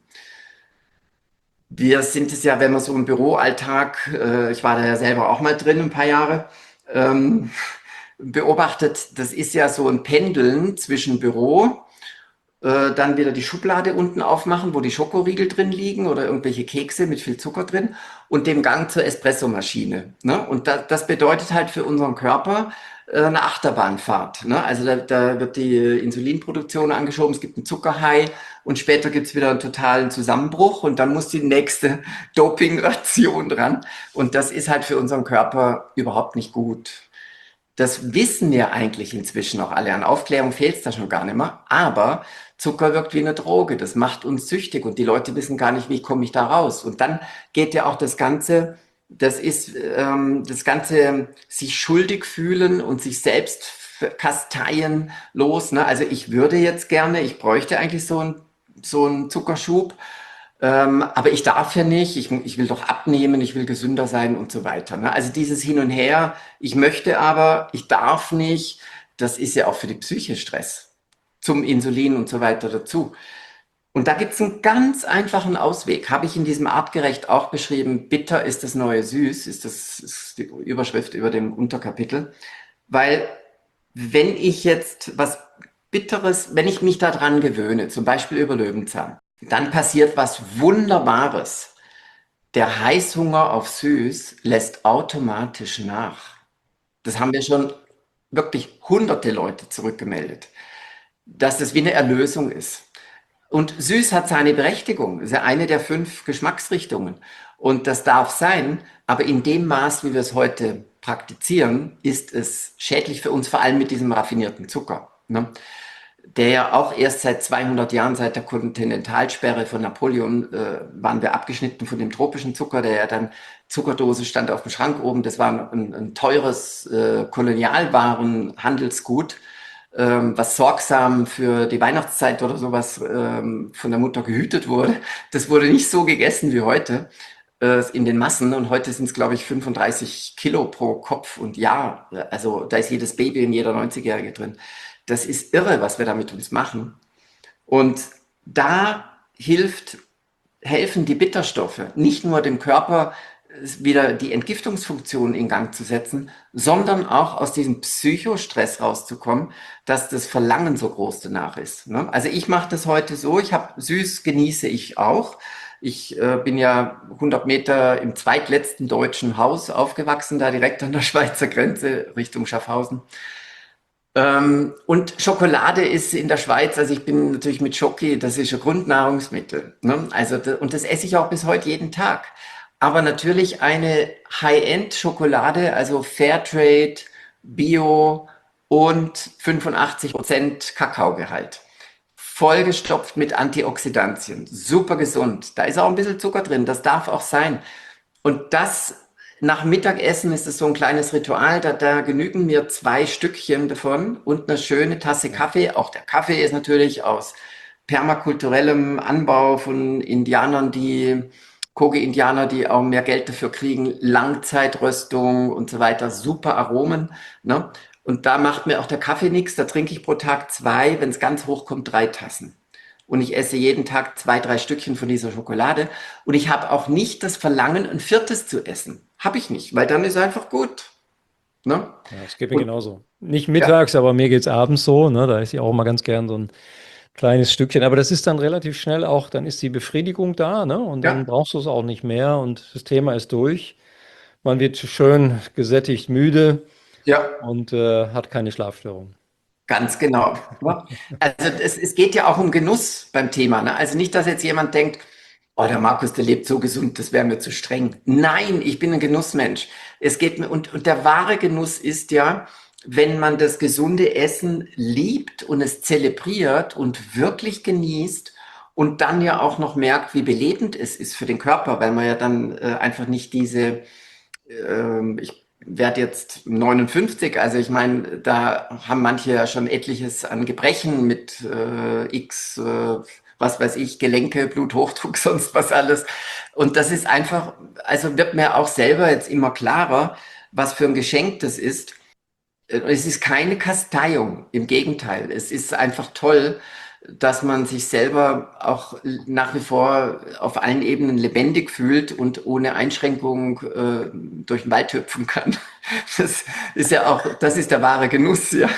Wir sind es ja, wenn man so im Büroalltag, äh, ich war da ja selber auch mal drin ein paar Jahre, ähm, beobachtet, das ist ja so ein Pendeln zwischen Büro, äh, dann wieder die Schublade unten aufmachen, wo die Schokoriegel drin liegen oder irgendwelche Kekse mit viel Zucker drin und dem Gang zur Espressomaschine. Ne? Und da, das bedeutet halt für unseren Körper äh, eine Achterbahnfahrt. Ne? Also da, da wird die Insulinproduktion angeschoben, es gibt einen Zuckerhigh und später gibt es wieder einen totalen Zusammenbruch und dann muss die nächste Dopingration dran. Und das ist halt für unseren Körper überhaupt nicht gut. Das wissen wir eigentlich inzwischen auch alle. An Aufklärung fehlt es da schon gar nicht mehr. Aber Zucker wirkt wie eine Droge. Das macht uns süchtig und die Leute wissen gar nicht, wie komme ich da raus. Und dann geht ja auch das Ganze, das ist ähm, das Ganze sich schuldig fühlen und sich selbst kasteien los. Ne? Also ich würde jetzt gerne, ich bräuchte eigentlich so einen so einen Zuckerschub. Ähm, aber ich darf ja nicht, ich, ich will doch abnehmen, ich will gesünder sein und so weiter. Ne? Also dieses Hin und Her, ich möchte aber, ich darf nicht, das ist ja auch für die Psyche Stress, zum Insulin und so weiter dazu. Und da gibt es einen ganz einfachen Ausweg, habe ich in diesem Artgerecht auch beschrieben, bitter ist das neue Süß, ist das ist die Überschrift über dem Unterkapitel, weil wenn ich jetzt was Bitteres, wenn ich mich daran gewöhne, zum Beispiel über Löwenzahn, dann passiert was Wunderbares. Der Heißhunger auf süß lässt automatisch nach. Das haben wir schon wirklich hunderte Leute zurückgemeldet, dass das wie eine Erlösung ist. Und süß hat seine Berechtigung. Das ist ja eine der fünf Geschmacksrichtungen. Und das darf sein, aber in dem Maß, wie wir es heute praktizieren, ist es schädlich für uns, vor allem mit diesem raffinierten Zucker, ne? Der ja auch erst seit zweihundert Jahren, seit der Kontinentalsperre von Napoleon, äh, waren wir abgeschnitten von dem tropischen Zucker, der ja dann, Zuckerdose stand auf dem Schrank oben, das war ein, ein teures äh, Kolonialwarenhandelsgut, ähm, was sorgsam für die Weihnachtszeit oder sowas ähm, von der Mutter gehütet wurde. Das wurde nicht so gegessen wie heute äh, in den Massen, und heute sind es, glaube ich, fünfunddreißig Kilo pro Kopf und Jahr. Also da ist jedes Baby und jeder neunzigjährige drin. Das ist irre, was wir da mit uns machen. Und da hilft, helfen die Bitterstoffe, nicht nur dem Körper wieder die Entgiftungsfunktion in Gang zu setzen, sondern auch aus diesem Psychostress rauszukommen, dass das Verlangen so groß danach ist, ne? Also ich mache das heute so, ich habe süß, genieße ich auch. Ich äh, bin ja hundert Meter im zweitletzten deutschen Haus aufgewachsen, da direkt an der Schweizer Grenze Richtung Schaffhausen. Ähm, und Schokolade ist in der Schweiz, also ich bin natürlich mit Schoki, das ist ein Grundnahrungsmittel, ne? Also, und das esse ich auch bis heute jeden Tag. Aber natürlich eine High-End-Schokolade, also Fairtrade, Bio und fünfundachtzig Prozent Kakaogehalt. Vollgestopft mit Antioxidantien, super gesund. Da ist auch ein bisschen Zucker drin, das darf auch sein. Und das nach Mittagessen ist es so ein kleines Ritual, da, da genügen mir zwei Stückchen davon und eine schöne Tasse Kaffee. Auch der Kaffee ist natürlich aus permakulturellem Anbau von Indianern, die Kogi-Indianer, die auch mehr Geld dafür kriegen, Langzeitröstung und so weiter, super Aromen, ne? Und da macht mir auch der Kaffee nichts, da trinke ich pro Tag zwei, wenn es ganz hoch kommt, drei Tassen. Und ich esse jeden Tag zwei, drei Stückchen von dieser Schokolade. Und ich habe auch nicht das Verlangen, ein viertes zu essen. Habe ich nicht, weil dann ist einfach gut, ne? Ja, das geht mir Und, genauso. Nicht mittags, aber mir geht es abends so, ne? Da esse ich auch mal ganz gern so ein kleines Stückchen. Aber das ist dann relativ schnell auch, dann ist die Befriedigung da, ne? Und dann ja, brauchst du es auch nicht mehr und das Thema ist durch. Man wird schön gesättigt, müde ja. und äh, hat keine Schlafstörung. Ganz genau. Ne? Also es, es geht ja auch um Genuss beim Thema, ne? Also nicht, dass jetzt jemand denkt, oh, der Markus, der lebt so gesund, das wäre mir zu streng. Nein, ich bin ein Genussmensch. Es geht mir, und, und der wahre Genuss ist ja, wenn man das gesunde Essen liebt und es zelebriert und wirklich genießt und dann ja auch noch merkt, wie belebend es ist für den Körper, weil man ja dann äh, einfach nicht diese, ähm, ich werde jetzt neunundfünfzig, also ich meine, da haben manche ja schon etliches an Gebrechen mit äh, X, äh, was weiß ich, Gelenke, Bluthochdruck, sonst was alles. Und das ist einfach, also wird mir auch selber jetzt immer klarer, was für ein Geschenk das ist. Es ist keine Kasteiung, im Gegenteil. Es ist einfach toll, dass man sich selber auch nach wie vor auf allen Ebenen lebendig fühlt und ohne Einschränkung äh, durch den Wald hüpfen kann. Das ist ja auch, das ist der wahre Genuss, ja.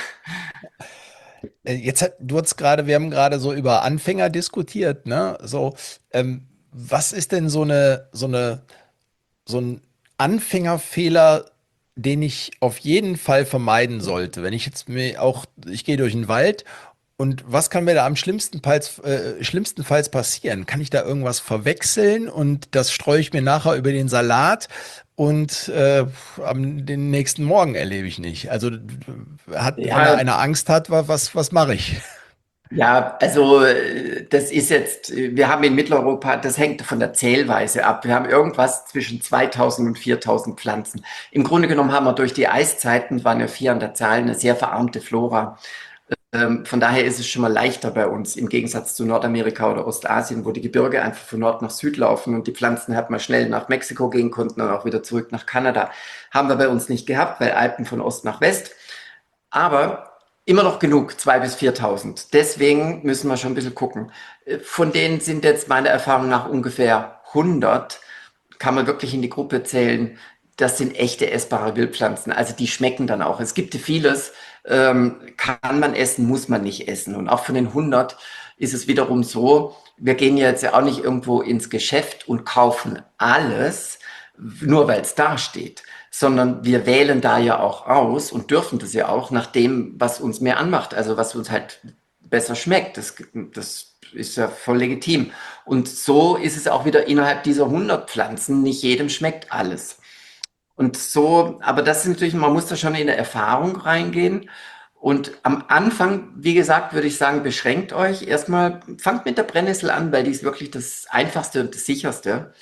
Äh, Jetzt hat, du hast gerade, wir haben gerade so über Anfänger diskutiert, ne? So, ähm, was ist denn so eine, so eine, so ein Anfängerfehler, den ich auf jeden Fall vermeiden sollte? Wenn ich jetzt mir auch, ich gehe durch den Wald und was kann mir da am schlimmstenfalls, äh, schlimmstenfalls passieren? Kann ich da irgendwas verwechseln und das streue ich mir nachher über den Salat und äh, am den nächsten Morgen erlebe ich nicht. Also hat, wenn da Ja, einer Angst hat, wa- was, was mache ich? ja, also äh, das ist jetzt, äh, wir haben in Mitteleuropa, das hängt von der Zählweise ab. Wir haben irgendwas zwischen zweitausend und viertausend Pflanzen. Im Grunde genommen haben wir durch die Eiszeiten, waren ja vier an der Zahl, eine sehr verarmte Flora. Ähm, von daher ist es schon mal leichter bei uns, im Gegensatz zu Nordamerika oder Ostasien, wo die Gebirge einfach von Nord nach Süd laufen und die Pflanzen halt mal schnell nach Mexiko gehen konnten und auch wieder zurück nach Kanada. Haben wir bei uns nicht gehabt, weil Alpen von Ost nach West. Aber immer noch genug, zweitausend bis viertausend. Deswegen müssen wir schon ein bisschen gucken. Äh, Von denen sind jetzt meiner Erfahrung nach ungefähr hundert, kann man wirklich in die Gruppe zählen, das sind echte essbare Wildpflanzen. Also die schmecken dann auch. Es gibt vieles, ähm, kann man essen, muss man nicht essen. Und auch von den hundert ist es wiederum so, wir gehen jetzt ja auch nicht irgendwo ins Geschäft und kaufen alles, nur weil es da steht, sondern wir wählen da ja auch aus und dürfen das ja auch nach dem, was uns mehr anmacht, also was uns halt besser schmeckt. Das, das ist ja voll legitim. Und so ist es auch wieder innerhalb dieser hundert Pflanzen. Nicht jedem schmeckt alles. Und so, aber das ist natürlich, man muss da schon in eine Erfahrung reingehen. Und am Anfang, wie gesagt, würde ich sagen, beschränkt euch. Erstmal fangt mit der Brennnessel an, weil die ist wirklich das Einfachste und das Sicherste.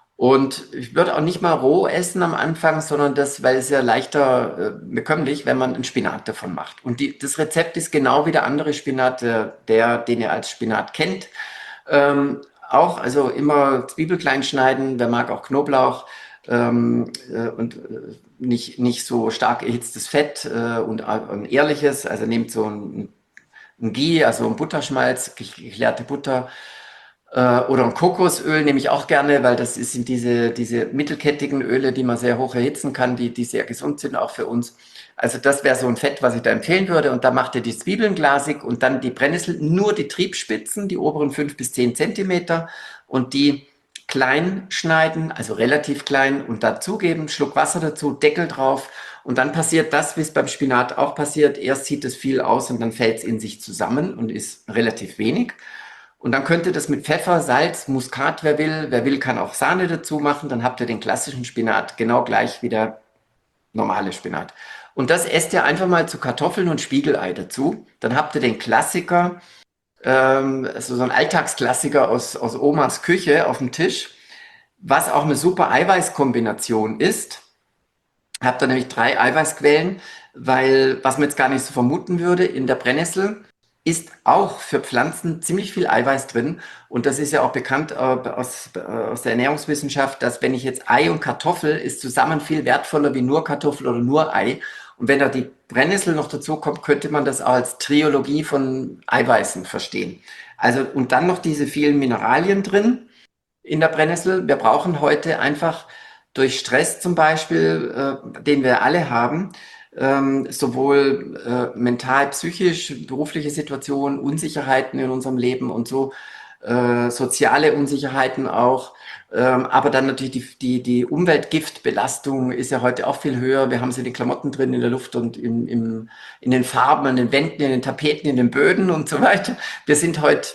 Und ich würde auch nicht mal roh essen am Anfang, sondern das, weil es ja leichter äh, bekömmlich, wenn man einen Spinat davon macht. Und die, das Rezept ist genau wie der andere Spinat, der, der den ihr als Spinat kennt. Ähm, auch, also immer Zwiebel klein schneiden, wer mag auch Knoblauch. Ähm, äh, und äh, nicht, nicht so stark erhitztes Fett äh, und äh, ein ehrliches, also nehmt so ein, ein Ghee, also ein Butterschmalz, geklärte Butter äh, oder ein Kokosöl nehme ich auch gerne, weil das sind diese, diese mittelkettigen Öle, die man sehr hoch erhitzen kann, die, die sehr gesund sind auch für uns. Also das wäre so ein Fett, was ich da empfehlen würde. Und da macht ihr die Zwiebeln glasig und dann die Brennnessel, nur die Triebspitzen, die oberen fünf bis zehn Zentimeter und die klein schneiden, also relativ klein und dazugeben, Schluck Wasser dazu, Deckel drauf und dann passiert das, wie es beim Spinat auch passiert. Erst sieht es viel aus und dann fällt es in sich zusammen und ist relativ wenig. Und dann könnt ihr das mit Pfeffer, Salz, Muskat, wer will. Wer will, kann auch Sahne dazu machen. Dann habt ihr den klassischen Spinat genau gleich wie der normale Spinat. Und das esst ihr einfach mal zu Kartoffeln und Spiegelei dazu. Dann habt ihr den Klassiker, also so ein Alltagsklassiker aus, aus Omas Küche auf dem Tisch, was auch eine super Eiweißkombination ist. Habt ihr nämlich drei Eiweißquellen, weil, was man jetzt gar nicht so vermuten würde, in der Brennnessel ist auch für Pflanzen ziemlich viel Eiweiß drin. Und das ist ja auch bekannt äh, aus, äh, aus der Ernährungswissenschaft, dass wenn ich jetzt Ei und Kartoffel ist zusammen viel wertvoller wie nur Kartoffel oder nur Ei. Und wenn da die Brennnessel noch dazu kommt, könnte man das auch als Trilogie von Eiweißen verstehen. Also, und dann noch diese vielen Mineralien drin in der Brennnessel. Wir brauchen heute einfach durch Stress zum Beispiel, äh, den wir alle haben, ähm, sowohl äh, mental, psychisch, berufliche Situationen, Unsicherheiten in unserem Leben und so, äh, soziale Unsicherheiten auch. Ähm, aber dann natürlich die, die, die Umweltgiftbelastung ist ja heute auch viel höher. Wir haben sie in den Klamotten drin, in der Luft und im, im, in den Farben, an den Wänden, in den Tapeten, in den Böden und so weiter. Wir sind heute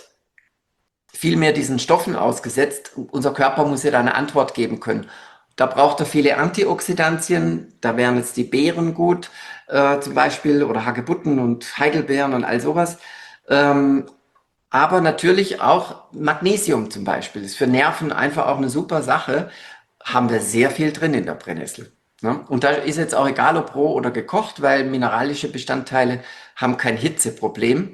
viel mehr diesen Stoffen ausgesetzt. Unser Körper muss ja da eine Antwort geben können. Da braucht er viele Antioxidantien. Da wären jetzt die Beeren gut, äh, zum Beispiel, oder Hagebutten und Heidelbeeren und all sowas. Ähm, Aber natürlich auch Magnesium zum Beispiel ist für Nerven einfach auch eine super Sache. Haben wir sehr viel drin in der Brennnessel. Ne? Und da ist jetzt auch egal, ob roh oder gekocht, weil mineralische Bestandteile haben kein Hitzeproblem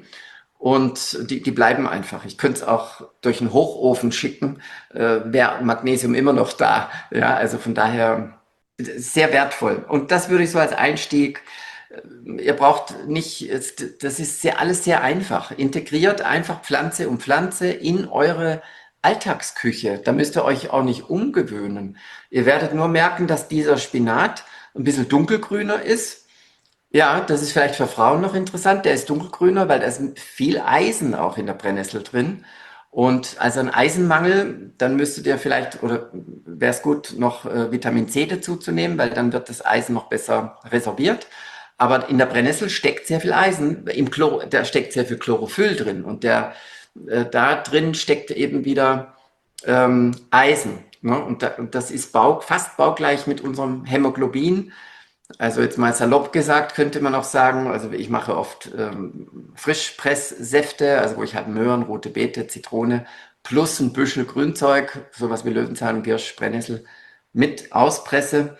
und die, die bleiben einfach. Ich könnte es auch durch einen Hochofen schicken, äh, wäre Magnesium immer noch da. Ja, also von daher sehr wertvoll. Und das würde ich so als Einstieg. Ihr braucht nicht, das ist sehr, alles sehr einfach. Integriert einfach Pflanze um Pflanze in eure Alltagsküche. Da müsst ihr euch auch nicht umgewöhnen. Ihr werdet nur merken, dass dieser Spinat ein bisschen dunkelgrüner ist. Ja, das ist vielleicht für Frauen noch interessant. Der ist dunkelgrüner, weil da ist viel Eisen auch in der Brennnessel drin. Und also ein Eisenmangel, dann müsstet ihr vielleicht, oder wäre es gut, noch äh, Vitamin C dazu zu nehmen, weil dann wird das Eisen noch besser resorbiert. Aber in der Brennnessel steckt sehr viel Eisen, im Chlor, da steckt sehr viel Chlorophyll drin und der, äh, da drin steckt eben wieder ähm, Eisen. Ne? Und, da, und das ist bau, fast baugleich mit unserem Hämoglobin. Also jetzt mal salopp gesagt, könnte man auch sagen, also ich mache oft ähm, Frischpresssäfte, also wo ich halt Möhren, rote Beete, Zitrone plus ein Büschel Grünzeug, sowas wie Löwenzahn, Giersch, Brennnessel mit auspresse.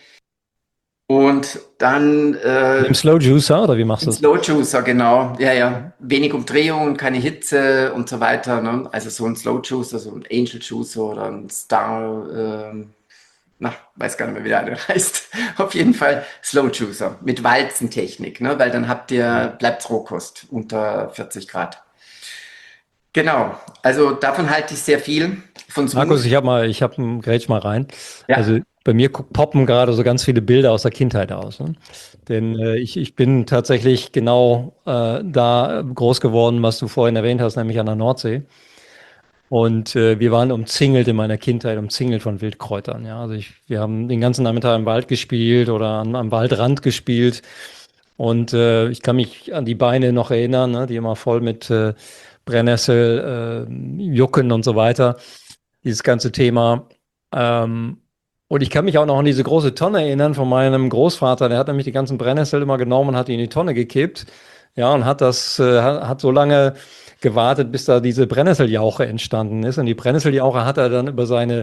Und dann äh, Im Slow Juicer oder wie machst du das? Slow Juicer, genau. Ja, ja. Wenig Umdrehungen, keine Hitze und so weiter. Ne? Also so ein Slow Juicer, so ein Angel Juicer oder ein Star, äh, na, weiß gar nicht mehr, wie der eine heißt. Auf jeden Fall Slow Juicer mit Walzentechnik, ne? Weil dann habt ihr, bleibt's Rohkost unter vierzig Grad. Genau. Also davon halte ich sehr viel. Von Markus, ich habe mal, ich habe ein Grätsch mal rein. Ja. Also bei mir poppen gerade so ganz viele Bilder aus der Kindheit aus. Ne? Denn äh, ich, ich bin tatsächlich genau äh, da groß geworden, was du vorhin erwähnt hast, nämlich an der Nordsee. Und äh, wir waren umzingelt in meiner Kindheit, umzingelt von Wildkräutern. Ja? Also ich, wir haben den ganzen Nachmittag im Wald gespielt oder am, am Waldrand gespielt. Und äh, ich kann mich an die Beine noch erinnern, ne? Die immer voll mit äh, Brennnessel, äh, Jucken und so weiter. Dieses ganze Thema. Ähm, und ich kann mich auch noch an diese große Tonne erinnern von meinem Großvater. Der hat nämlich die ganzen Brennnessel immer genommen und hat die in die Tonne gekippt. Ja, und hat das, äh, hat, hat so lange gewartet, bis da diese Brennnesseljauche entstanden ist. Und die Brennnesseljauche hat er dann über seine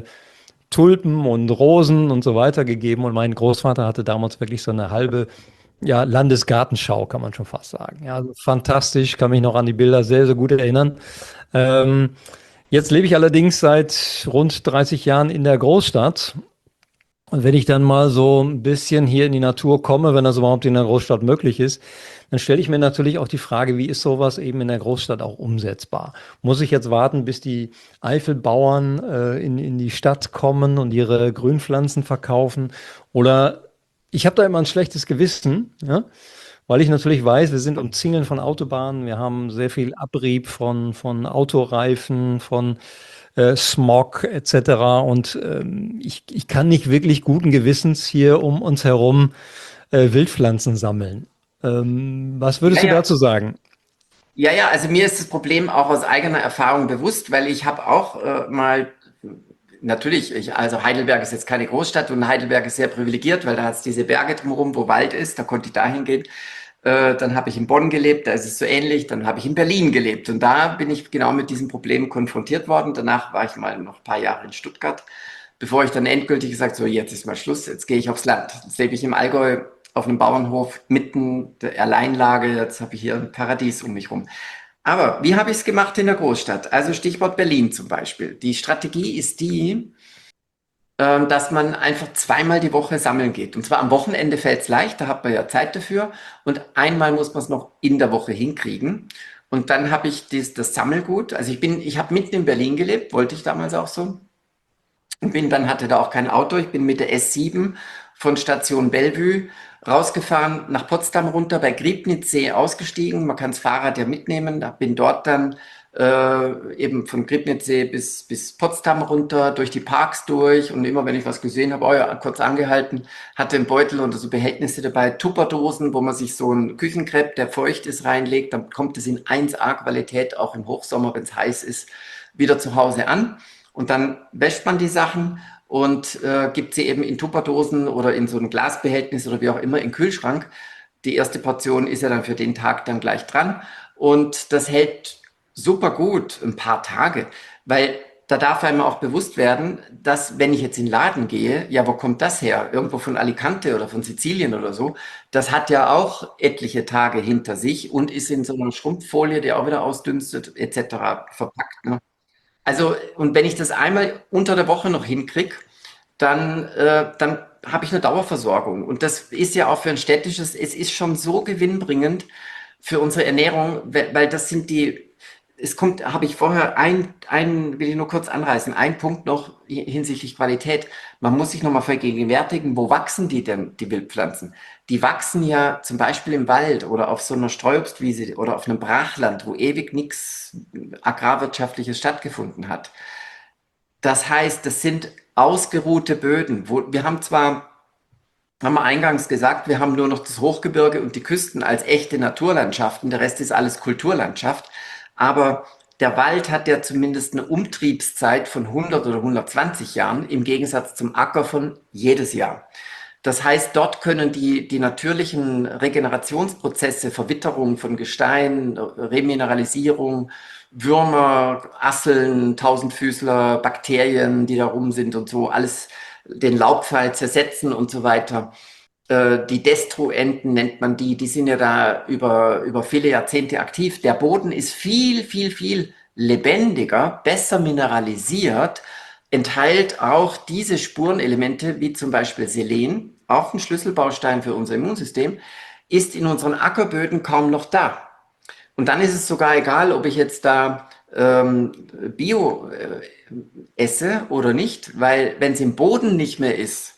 Tulpen und Rosen und so weiter gegeben. Und mein Großvater hatte damals wirklich so eine halbe, ja, Landesgartenschau, kann man schon fast sagen. Ja, also fantastisch, kann mich noch an die Bilder sehr, sehr gut erinnern. Ähm, jetzt lebe ich allerdings seit rund dreißig Jahren in der Großstadt. Und wenn ich dann mal so ein bisschen hier in die Natur komme, wenn das überhaupt in der Großstadt möglich ist, dann stelle ich mir natürlich auch die Frage, wie ist sowas eben in der Großstadt auch umsetzbar? Muss ich jetzt warten, bis die Eifelbauern äh, in, in die Stadt kommen und ihre Grünpflanzen verkaufen? Oder ich habe da immer ein schlechtes Gewissen, ja? Weil ich natürlich weiß, wir sind umzingelt von Autobahnen, wir haben sehr viel Abrieb von, von Autoreifen, von äh, Smog et cetera. Und ähm, ich, ich kann nicht wirklich guten Gewissens hier um uns herum äh, Wildpflanzen sammeln. Ähm, was würdest Ja, du ja. dazu sagen? Ja, ja, also mir ist das Problem auch aus eigener Erfahrung bewusst, weil ich habe auch äh, mal, natürlich, ich, also Heidelberg ist jetzt keine Großstadt und Heidelberg ist sehr privilegiert, weil da hat es diese Berge drumherum, wo Wald ist, da konnte ich da hingehen. Äh, dann habe ich in Bonn gelebt, da ist es so ähnlich, dann habe ich in Berlin gelebt und da bin ich genau mit diesem Problem konfrontiert worden. Danach war ich mal noch ein paar Jahre in Stuttgart, bevor ich dann endgültig gesagt habe, so jetzt ist mal Schluss, jetzt gehe ich aufs Land. Jetzt lebe ich im Allgäu auf einem Bauernhof mitten der Alleinlage, jetzt habe ich hier ein Paradies um mich rum. Aber wie habe ich es gemacht in der Großstadt? Also Stichwort Berlin zum Beispiel. Die Strategie ist die, ähm, dass man einfach zweimal die Woche sammeln geht. Und zwar am Wochenende fällt es leicht, da hat man ja Zeit dafür. Und einmal muss man es noch in der Woche hinkriegen. Und dann habe ich das, das Sammelgut. Also ich bin, ich habe mitten in Berlin gelebt, wollte ich damals auch so. Und bin dann, hatte da auch kein Auto. Ich bin mit der S sieben von Station Bellevue rausgefahren, nach Potsdam runter, bei Griebnitzsee ausgestiegen. Man kann das Fahrrad ja mitnehmen. Da bin dort dann äh, eben von Griebnitzsee bis, bis Potsdam runter, durch die Parks durch. Und immer, wenn ich was gesehen habe, oh ja, kurz angehalten, hatte einen Beutel und so Behältnisse dabei, Tupperdosen, wo man sich so einen Küchenkrepp, der feucht ist, reinlegt. Dann kommt es in eins A Qualität, auch im Hochsommer, wenn es heiß ist, wieder zu Hause an. Und dann wäscht man die Sachen und äh, gibt sie eben in Tupperdosen oder in so ein Glasbehältnis oder wie auch immer in den Kühlschrank. Die erste Portion ist ja dann für den Tag dann gleich dran und das hält super gut, ein paar Tage, weil da darf einem auch bewusst werden, dass wenn ich jetzt in den Laden gehe, ja, wo kommt das her? Irgendwo von Alicante oder von Sizilien oder so. Das hat ja auch etliche Tage hinter sich und ist in so einer Schrumpffolie, die auch wieder ausdünstet et cetera verpackt. Ne? Also, und wenn ich das einmal unter der Woche noch hinkriege, dann, äh, dann habe ich eine Dauerversorgung. Und das ist ja auch für ein städtisches, es ist schon so gewinnbringend für unsere Ernährung, weil, weil das sind die, es kommt, habe ich vorher ein, ein, will ich nur kurz anreißen, ein Punkt noch hinsichtlich Qualität. Man muss sich nochmal vergegenwärtigen, wo wachsen die denn, die Wildpflanzen? Die wachsen ja zum Beispiel im Wald oder auf so einer Streuobstwiese oder auf einem Brachland, wo ewig nichts Agrarwirtschaftliches stattgefunden hat. Das heißt, das sind ausgeruhte Böden. Wo, wir haben zwar, haben wir eingangs gesagt, wir haben nur noch das Hochgebirge und die Küsten als echte Naturlandschaften, der Rest ist alles Kulturlandschaft, aber der Wald hat ja zumindest eine Umtriebszeit von hundert oder hundertzwanzig Jahren im Gegensatz zum Acker von jedes Jahr. Das heißt, dort können die, die natürlichen Regenerationsprozesse, Verwitterung von Gestein, Remineralisierung, Würmer, Asseln, Tausendfüßler, Bakterien, die da rum sind und so, alles den Laubfall zersetzen und so weiter. Die Destroenten nennt man die, die sind ja da über, über viele Jahrzehnte aktiv. Der Boden ist viel, viel, viel lebendiger, besser mineralisiert, enthält auch diese Spurenelemente, wie zum Beispiel Selen, auch ein Schlüsselbaustein für unser Immunsystem, ist in unseren Ackerböden kaum noch da. Und dann ist es sogar egal, ob ich jetzt da ähm, Bio äh, esse oder nicht, weil wenn es im Boden nicht mehr ist,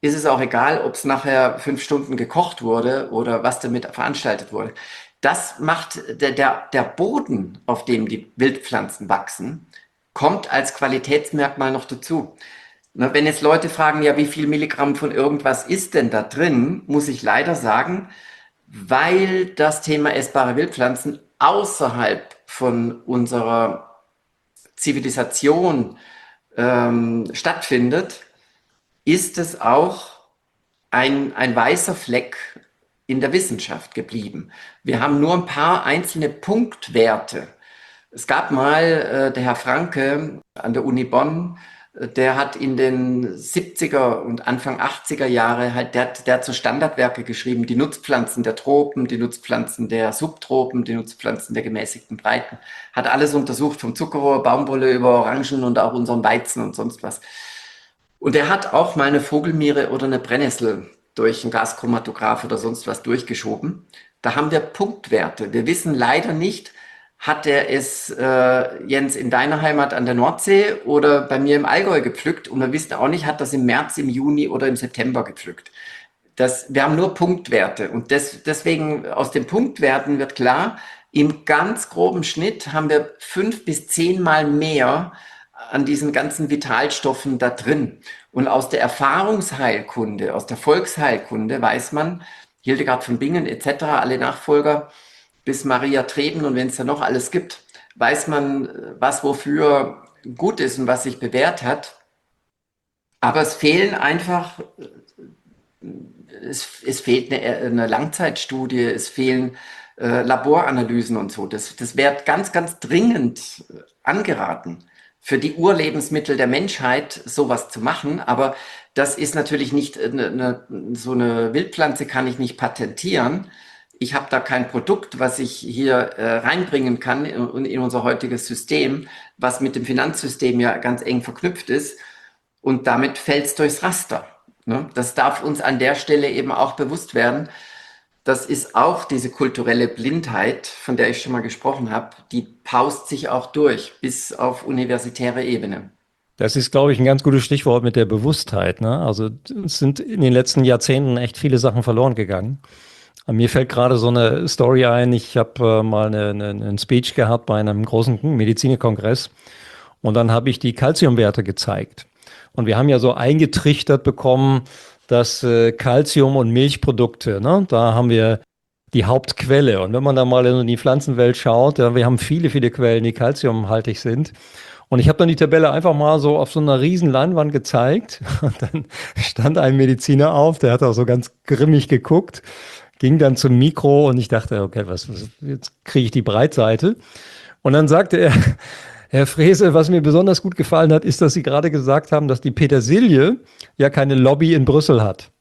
ist es auch egal, ob es nachher fünf Stunden gekocht wurde oder was damit veranstaltet wurde. Das macht der, der, der Boden, auf dem die Wildpflanzen wachsen, kommt als Qualitätsmerkmal noch dazu. Na, wenn jetzt Leute fragen, ja, wie viel Milligramm von irgendwas ist denn da drin, muss ich leider sagen, weil das Thema essbare Wildpflanzen außerhalb von unserer Zivilisation ähm, stattfindet, ist es auch ein, ein weißer Fleck in der Wissenschaft geblieben. Wir haben nur ein paar einzelne Punktwerte. Es gab mal äh, der Herr Franke an der Uni Bonn, der hat in den siebziger und Anfang achtziger Jahre halt, der, der hat so Standardwerke geschrieben, die Nutzpflanzen der Tropen, die Nutzpflanzen der Subtropen, die Nutzpflanzen der gemäßigten Breiten, hat alles untersucht, vom Zuckerrohr, Baumwolle über Orangen und auch unseren Weizen und sonst was. Und er hat auch mal eine Vogelmiere oder eine Brennnessel durch einen Gaschromatograph oder sonst was durchgeschoben. Da haben wir Punktwerte. Wir wissen leider nicht, hat er es, äh, Jens, in deiner Heimat an der Nordsee oder bei mir im Allgäu gepflückt? Und wir wissen auch nicht, hat das im März, im Juni oder im September gepflückt? Das, wir haben nur Punktwerte. Und des, deswegen aus den Punktwerten wird klar, im ganz groben Schnitt haben wir fünf bis zehnmal mehr an diesen ganzen Vitalstoffen da drin. Und aus der Erfahrungsheilkunde, aus der Volksheilkunde weiß man, Hildegard von Bingen et cetera, alle Nachfolger, bis Maria Treben und wenn es da noch alles gibt, weiß man, was wofür gut ist und was sich bewährt hat. Aber es fehlen einfach, es, es fehlt eine, eine Langzeitstudie, es fehlen äh, Laboranalysen und so. Das, das wird ganz, ganz dringend angeraten, für die Urlebensmittel der Menschheit sowas zu machen. Aber das ist natürlich nicht, eine, eine, so eine Wildpflanze kann ich nicht patentieren. Ich habe da kein Produkt, was ich hier äh, reinbringen kann in, in unser heutiges System, was mit dem Finanzsystem ja ganz eng verknüpft ist. Und damit fällt es durchs Raster. Ne? Das darf uns an der Stelle eben auch bewusst werden. Das ist auch diese kulturelle Blindheit, von der ich schon mal gesprochen habe, die paust sich auch durch bis auf universitäre Ebene. Das ist, glaube ich, ein ganz gutes Stichwort mit der Bewusstheit. Ne? Also es sind in den letzten Jahrzehnten echt viele Sachen verloren gegangen. Mir fällt gerade so eine Story ein. Ich habe äh, mal eine, eine, einen Speech gehabt bei einem großen Medizinerkongress und dann habe ich die Calciumwerte gezeigt. Und wir haben ja so eingetrichtert bekommen, dass äh, Calcium und Milchprodukte, ne, da haben wir die Hauptquelle. Und wenn man da mal in die Pflanzenwelt schaut, ja, wir haben viele, viele Quellen, die calciumhaltig sind. Und ich habe dann die Tabelle einfach mal so auf so einer riesen Leinwand gezeigt. Und dann stand ein Mediziner auf, der hat auch so ganz grimmig geguckt, ging dann zum Mikro und ich dachte, okay, was, was jetzt kriege ich die Breitseite. Und dann sagte er, Herr Frese, was mir besonders gut gefallen hat, ist, dass Sie gerade gesagt haben, dass die Petersilie ja keine Lobby in Brüssel hat.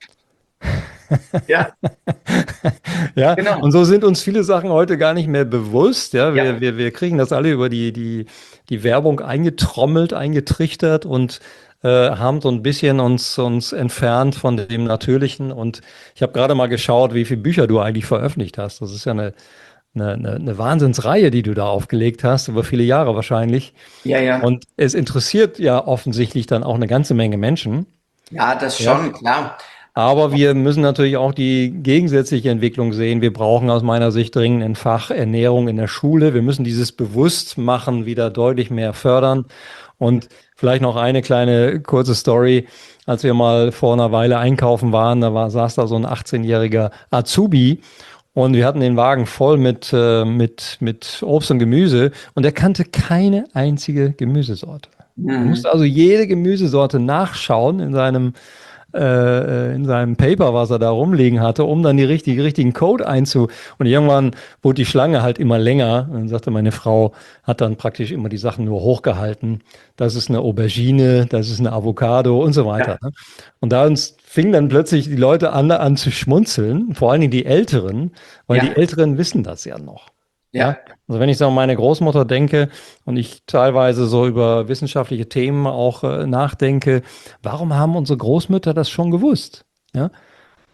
Ja, ja, genau. Und so sind uns viele Sachen heute gar nicht mehr bewusst. Ja, wir, Ja. wir, wir kriegen das alle über die, die, die Werbung eingetrommelt, eingetrichtert und äh, haben so ein bisschen uns, uns entfernt von dem Natürlichen. Und ich habe gerade mal geschaut, wie viele Bücher du eigentlich veröffentlicht hast. Das ist ja eine, eine, eine, eine Wahnsinnsreihe, die du da aufgelegt hast, über viele Jahre wahrscheinlich. Ja, ja. Und es interessiert ja offensichtlich dann auch eine ganze Menge Menschen. Ja, das Ja. schon, klar. Aber wir müssen natürlich auch die gegensätzliche Entwicklung sehen. Wir brauchen aus meiner Sicht dringend ein Fach Ernährung in der Schule. Wir müssen dieses Bewusstmachen wieder deutlich mehr fördern. Und vielleicht noch eine kleine kurze Story. Als wir mal vor einer Weile einkaufen waren, da war, saß da so ein achtzehnjähriger Azubi und wir hatten den Wagen voll mit, äh, mit, mit Obst und Gemüse und er kannte keine einzige Gemüsesorte. Er Mhm. musste also jede Gemüsesorte nachschauen in seinem äh, in seinem Paper, was er da rumliegen hatte, um dann die richtige, richtigen Code einzu... Und irgendwann wurde die Schlange halt immer länger. Und dann sagte meine Frau, hat dann praktisch immer die Sachen nur hochgehalten. Das ist eine Aubergine, das ist eine Avocado und so weiter. Ne? Und da uns fingen dann plötzlich die Leute an, an zu schmunzeln, vor allen Dingen die Älteren, weil Ja. die Älteren wissen das ja noch. Ja. Also wenn ich so an meine Großmutter denke und ich teilweise so über wissenschaftliche Themen auch äh, nachdenke, warum haben unsere Großmütter das schon gewusst? Ja?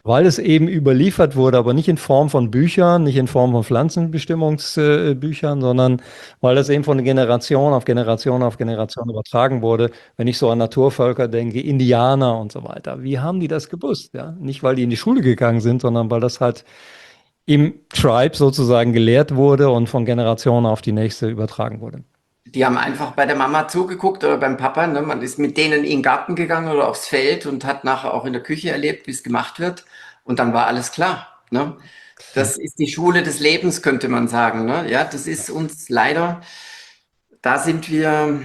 weil es eben überliefert wurde, aber nicht in Form von Büchern, nicht in Form von Pflanzenbestimmungsbüchern, sondern weil das eben von Generation auf Generation auf Generation übertragen wurde. Wenn ich so an Naturvölker denke, Indianer und so weiter. Wie haben die das gewusst? Ja? Nicht, weil die in die Schule gegangen sind, sondern weil das halt im Tribe sozusagen gelehrt wurde und von Generation auf die nächste übertragen wurde. Die haben einfach bei der Mama zugeguckt oder beim Papa. Ne? Man ist mit denen in den Garten gegangen oder aufs Feld und hat nachher auch in der Küche erlebt, wie es gemacht wird. Und dann war alles klar. Ne? Das ist die Schule des Lebens, könnte man sagen. Ne? Ja, das ist uns leider, da sind wir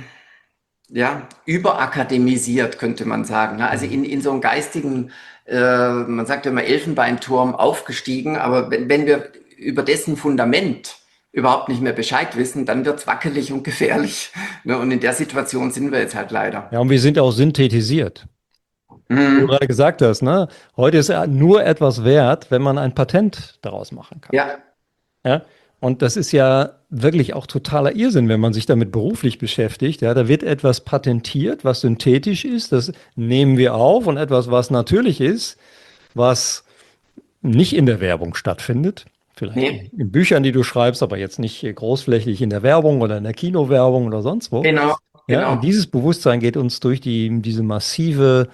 ja überakademisiert, könnte man sagen. Ne? Also in, in so einem geistigen, äh, man sagt ja immer Elfenbeinturm aufgestiegen, aber wenn, wenn wir über dessen Fundament überhaupt nicht mehr Bescheid wissen, dann wird es wackelig und gefährlich. Ne? Und in der Situation sind wir jetzt halt leider. Ja, und wir sind auch synthetisiert. Wie du Mhm. gerade gesagt hast, ne? Heute ist ja nur etwas wert, wenn man ein Patent daraus machen kann. Ja, Ja? Und das ist ja wirklich auch totaler Irrsinn, wenn man sich damit beruflich beschäftigt. Ja? Da wird etwas patentiert, was synthetisch ist, das nehmen wir auf, und etwas, was natürlich ist, was nicht in der Werbung stattfindet. Vielleicht nee, in, in Büchern, die du schreibst, aber jetzt nicht großflächig in der Werbung oder in der Kinowerbung oder sonst wo. genau, Ja, genau. und dieses Bewusstsein geht uns durch die, diese massive,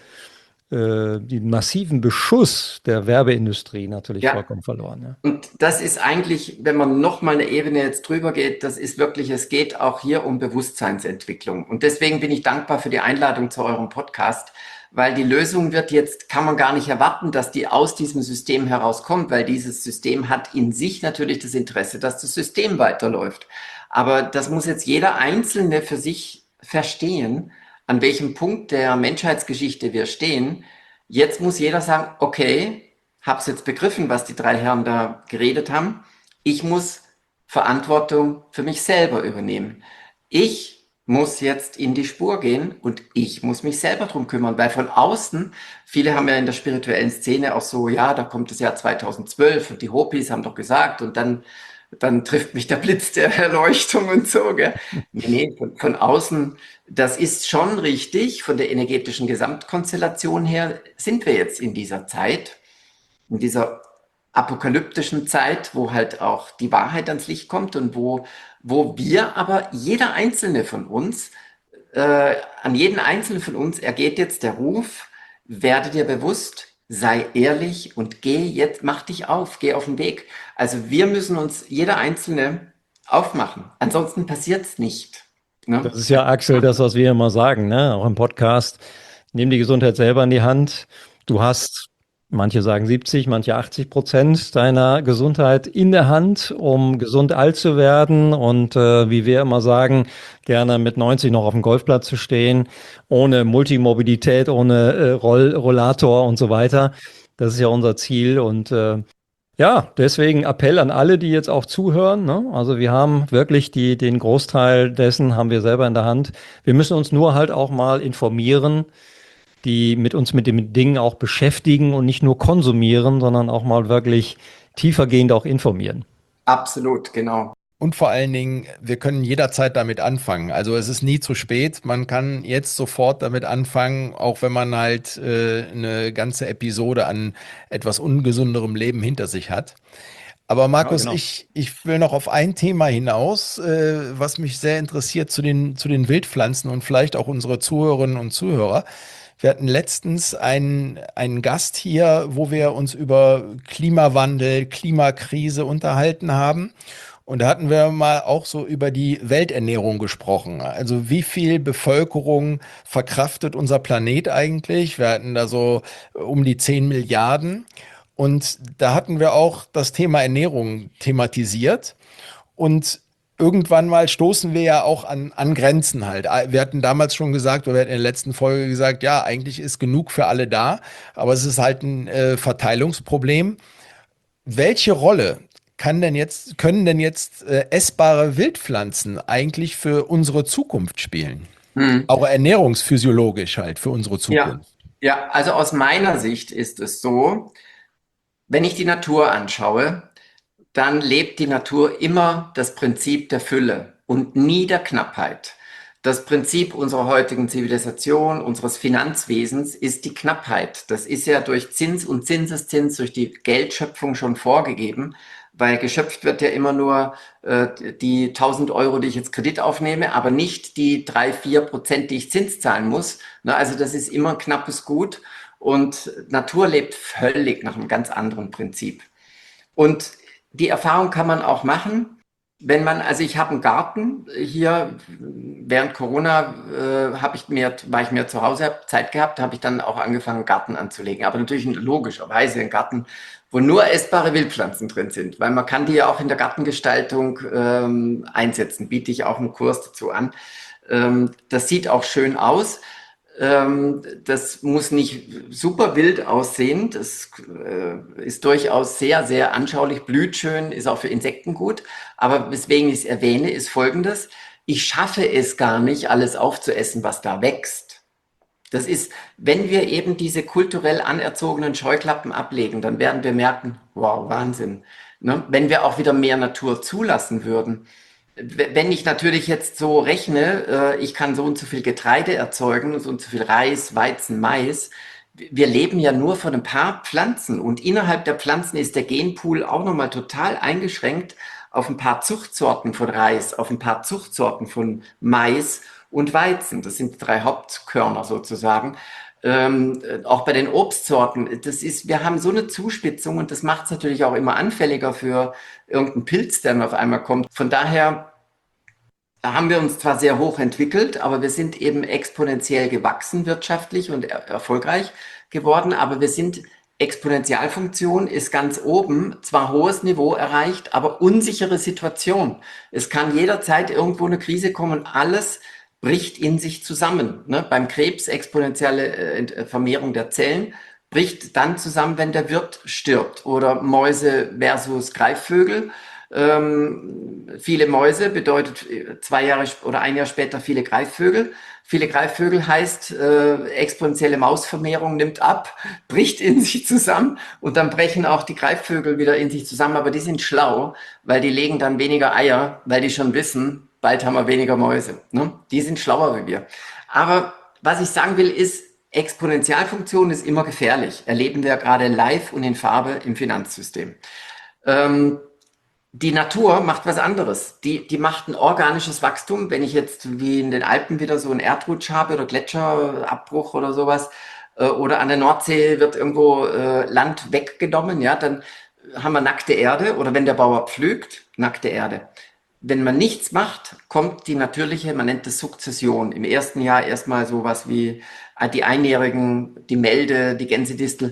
äh, den massiven Beschuss der Werbeindustrie natürlich Ja, vollkommen verloren. Ja. und das ist eigentlich, wenn man noch mal eine Ebene jetzt drüber geht, das ist wirklich, es geht auch hier um Bewusstseinsentwicklung. Und deswegen bin ich dankbar für die Einladung zu eurem Podcast, weil die Lösung wird jetzt, kann man gar nicht erwarten, dass die aus diesem System herauskommt, weil dieses System hat in sich natürlich das Interesse, dass das System weiterläuft. Aber das muss jetzt jeder Einzelne für sich verstehen, an welchem Punkt der Menschheitsgeschichte wir stehen. Jetzt muss jeder sagen, okay, hab's jetzt begriffen, was die drei Herren da geredet haben. Ich muss Verantwortung für mich selber übernehmen. Ich muss jetzt in die Spur gehen und ich muss mich selber drum kümmern, weil von außen, viele haben ja in der spirituellen Szene auch so, ja, da kommt das Jahr zweitausendzwölf und die Hopis haben doch gesagt und dann, dann trifft mich der Blitz der Erleuchtung und so, gell? Nee, nee, von, von außen, das ist schon richtig, von der energetischen Gesamtkonstellation her sind wir jetzt in dieser Zeit, in dieser apokalyptischen Zeit, wo halt auch die Wahrheit ans Licht kommt und wo, wo wir aber, jeder Einzelne von uns, äh, an jeden Einzelnen von uns ergeht jetzt der Ruf, werde dir bewusst, sei ehrlich und geh jetzt, mach dich auf, geh auf den Weg. Also wir müssen uns, jeder Einzelne, aufmachen. Ansonsten passiert es nicht. Ne? Das ist ja, Axel, das, was wir immer sagen, ne? Auch im Podcast. Nimm die Gesundheit selber in die Hand. Du hast, manche sagen siebzig, manche achtzig Prozent deiner Gesundheit in der Hand, um gesund alt zu werden und äh, wie wir immer sagen, gerne mit neunzig noch auf dem Golfplatz zu stehen, ohne Multimorbidität, ohne äh, Roll Rollator und so weiter. Das ist ja unser Ziel und äh, ja, deswegen Appell an alle, die jetzt auch zuhören. Ne? Also wir haben wirklich die, den Großteil dessen haben wir selber in der Hand. Wir müssen uns nur halt auch mal informieren, die mit uns mit den Dingen auch beschäftigen und nicht nur konsumieren, sondern auch mal wirklich tiefergehend auch informieren. Absolut, genau. Und vor allen Dingen, wir können jederzeit damit anfangen. Also es ist nie zu spät. Man kann jetzt sofort damit anfangen, auch wenn man halt äh, eine ganze Episode an etwas ungesünderem Leben hinter sich hat. Aber Markus, Ja, genau. ich, ich will noch auf ein Thema hinaus, äh, was mich sehr interessiert zu den, zu den Wildpflanzen und vielleicht auch unsere Zuhörerinnen und Zuhörer. Wir hatten letztens einen, einen Gast hier, wo wir uns über Klimawandel, Klimakrise unterhalten haben. Und da hatten wir mal auch so über die Welternährung gesprochen. Also wie viel Bevölkerung verkraftet unser Planet eigentlich? Wir hatten da so um die zehn Milliarden. Und da hatten wir auch das Thema Ernährung thematisiert. Und irgendwann mal stoßen wir ja auch an, an Grenzen halt. Wir hatten damals schon gesagt, oder wir hatten in der letzten Folge gesagt, ja, eigentlich ist genug für alle da, aber es ist halt ein äh, Verteilungsproblem. Welche Rolle kann denn jetzt, können denn jetzt äh, essbare Wildpflanzen eigentlich für unsere Zukunft spielen? Hm. Auch ernährungsphysiologisch halt für unsere Ja, Zukunft. ja, also aus meiner Sicht ist es so, wenn ich die Natur anschaue, dann lebt die Natur immer das Prinzip der Fülle und nie der Knappheit. das Prinzip unserer heutigen Zivilisation, unseres Finanzwesens ist die Knappheit. Das ist ja durch Zins und Zinseszins, durch die Geldschöpfung schon vorgegeben, weil geschöpft wird ja immer nur äh, die tausend Euro, die ich jetzt Kredit aufnehme, aber nicht die drei, vier Prozent, die ich Zins zahlen muss. Na, also das ist immer ein knappes Gut und Natur lebt völlig nach einem ganz anderen Prinzip. Und die Erfahrung kann man auch machen, wenn man, also ich habe einen Garten hier, während Corona äh, habe ich mir, war ich mir zu Hause, habe Zeit gehabt, habe ich dann auch angefangen, einen Garten anzulegen. Aber natürlich logischerweise ein Garten, wo nur essbare Wildpflanzen drin sind, weil man kann die ja auch in der Gartengestaltung ähm, einsetzen, biete ich auch einen Kurs dazu an. Ähm, das sieht auch schön aus. Ähm, das muss nicht super wild aussehen, das äh, ist durchaus sehr, sehr anschaulich, blüht schön, ist auch für Insekten gut. Aber weswegen ich es erwähne, ist Folgendes: Ich schaffe es gar nicht, alles aufzuessen, was da wächst. Das ist, wenn wir eben diese kulturell anerzogenen Scheuklappen ablegen, dann werden wir merken, wow, Wahnsinn. Ne? Wenn wir auch wieder mehr Natur zulassen würden. Wenn ich natürlich jetzt so rechne, ich kann so und so viel Getreide erzeugen, so und so viel Reis, Weizen, Mais. Wir leben ja nur von ein paar Pflanzen und innerhalb der Pflanzen ist der Genpool auch nochmal total eingeschränkt auf ein paar Zuchtsorten von Reis, auf ein paar Zuchtsorten von Mais und Weizen. Das sind die drei Hauptkörner sozusagen. Ähm, auch bei den Obstsorten, das ist, wir haben so eine Zuspitzung und das macht es natürlich auch immer anfälliger für irgendeinen Pilz, der dann auf einmal kommt. Von daher haben wir uns zwar sehr hoch entwickelt, aber wir sind eben exponentiell gewachsen wirtschaftlich und er erfolgreich geworden, aber wir sind, Exponentialfunktion ist ganz oben, zwar hohes Niveau erreicht, aber unsichere Situation. Es kann jederzeit irgendwo eine Krise kommen und alles bricht in sich zusammen. Ne? Beim Krebs exponentielle äh, Vermehrung der Zellen bricht dann zusammen, wenn der Wirt stirbt. Oder Mäuse versus Greifvögel. Ähm, viele Mäuse bedeutet zwei Jahre oder ein Jahr später viele Greifvögel. Viele Greifvögel heißt, äh, exponentielle Mausvermehrung nimmt ab, bricht in sich zusammen und dann brechen auch die Greifvögel wieder in sich zusammen. Aber die sind schlau, weil die legen dann weniger Eier, weil die schon wissen, bald haben wir weniger Mäuse. Ne? Die sind schlauer wie wir. Aber was ich sagen will, ist, Exponentialfunktion ist immer gefährlich. Erleben wir gerade live und in Farbe im Finanzsystem. Ähm, die Natur macht was anderes. Die, die macht ein organisches Wachstum. Wenn ich jetzt wie in den Alpen wieder so einen Erdrutsch habe oder Gletscherabbruch oder sowas, äh, oder an der Nordsee wird irgendwo äh, Land weggenommen, ja, dann haben wir nackte Erde. Oder wenn der Bauer pflügt, nackte Erde. Wenn man nichts macht, kommt die natürliche, man nennt das Sukzession. Im ersten Jahr erstmal sowas wie die Einjährigen, die Melde, die Gänsedistel.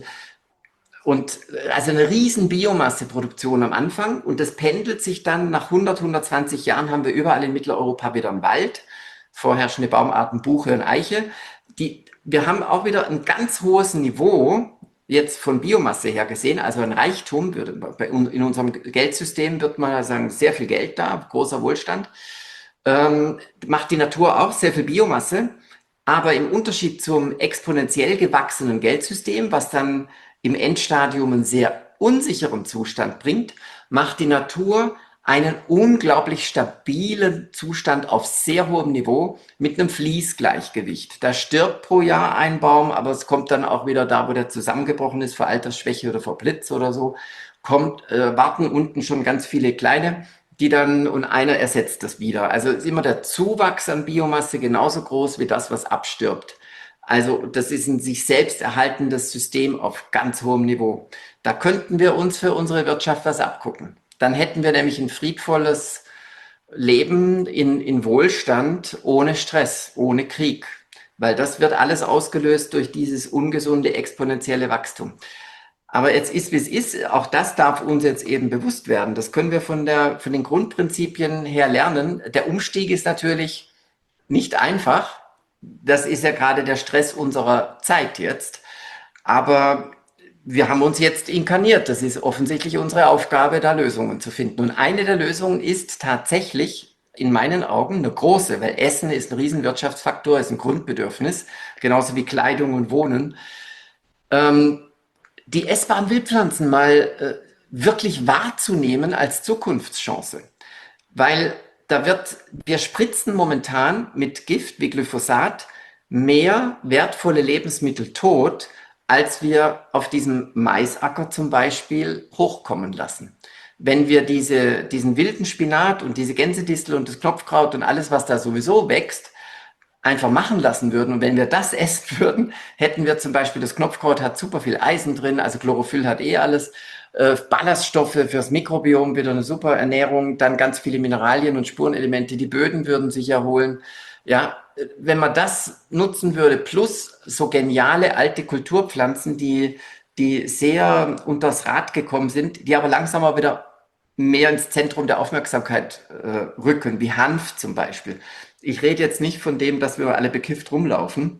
Und also eine riesen Biomasseproduktion am Anfang. Und das pendelt sich dann nach hundert, hundertzwanzig Jahren haben wir überall in Mitteleuropa wieder einen Wald. Vorherrschende Baumarten Buche und Eiche. Die, wir haben auch wieder ein ganz hohes Niveau jetzt von Biomasse her gesehen, also ein Reichtum, in unserem Geldsystem wird man sagen, sehr viel Geld da, großer Wohlstand, ähm, macht die Natur auch sehr viel Biomasse, aber im Unterschied zum exponentiell gewachsenen Geldsystem, was dann im Endstadium einen sehr unsicheren Zustand bringt, macht die Natur einen unglaublich stabilen Zustand auf sehr hohem Niveau mit einem Fließgleichgewicht. Da stirbt pro Jahr ein Baum, aber es kommt dann auch wieder da, wo der zusammengebrochen ist, vor Altersschwäche oder vor Blitz oder so, kommt, äh, warten unten schon ganz viele kleine, die dann, und einer ersetzt das wieder. Also ist immer der Zuwachs an Biomasse genauso groß wie das, was abstirbt. Also das ist ein sich selbst erhaltendes System auf ganz hohem Niveau. Da könnten wir uns für unsere Wirtschaft was abgucken. Dann hätten wir nämlich ein friedvolles Leben in, in Wohlstand, ohne Stress, ohne Krieg. Weil das wird alles ausgelöst durch dieses ungesunde, exponentielle Wachstum. Aber jetzt ist, wie es ist, auch das darf uns jetzt eben bewusst werden. Das können wir von, der, von den Grundprinzipien her lernen. Der Umstieg ist natürlich nicht einfach. Das ist ja gerade der Stress unserer Zeit jetzt. Aber wir haben uns jetzt inkarniert. Das ist offensichtlich unsere Aufgabe, da Lösungen zu finden. Und eine der Lösungen ist tatsächlich in meinen Augen eine große, weil Essen ist ein Riesenwirtschaftsfaktor, ist ein Grundbedürfnis, genauso wie Kleidung und Wohnen. Ähm, die essbaren Wildpflanzen mal äh, wirklich wahrzunehmen als Zukunftschance. Weil da wird, wir spritzen momentan mit Gift wie Glyphosat mehr wertvolle Lebensmittel tot, als wir auf diesem Maisacker zum Beispiel hochkommen lassen. Wenn wir diese, diesen wilden Spinat und diese Gänsedistel und das Knopfkraut und alles, was da sowieso wächst, einfach machen lassen würden und wenn wir das essen würden, hätten wir zum Beispiel, das Knopfkraut hat super viel Eisen drin, also Chlorophyll hat eh alles, äh, Ballaststoffe fürs Mikrobiom, wieder eine super Ernährung, dann ganz viele Mineralien und Spurenelemente, die Böden würden sich erholen. Ja, wenn man das nutzen würde, plus so geniale alte Kulturpflanzen, die, die sehr unters Rad gekommen sind, die aber langsam mal wieder mehr ins Zentrum der Aufmerksamkeit äh, rücken, wie Hanf zum Beispiel. Ich rede jetzt nicht von dem, dass wir alle bekifft rumlaufen,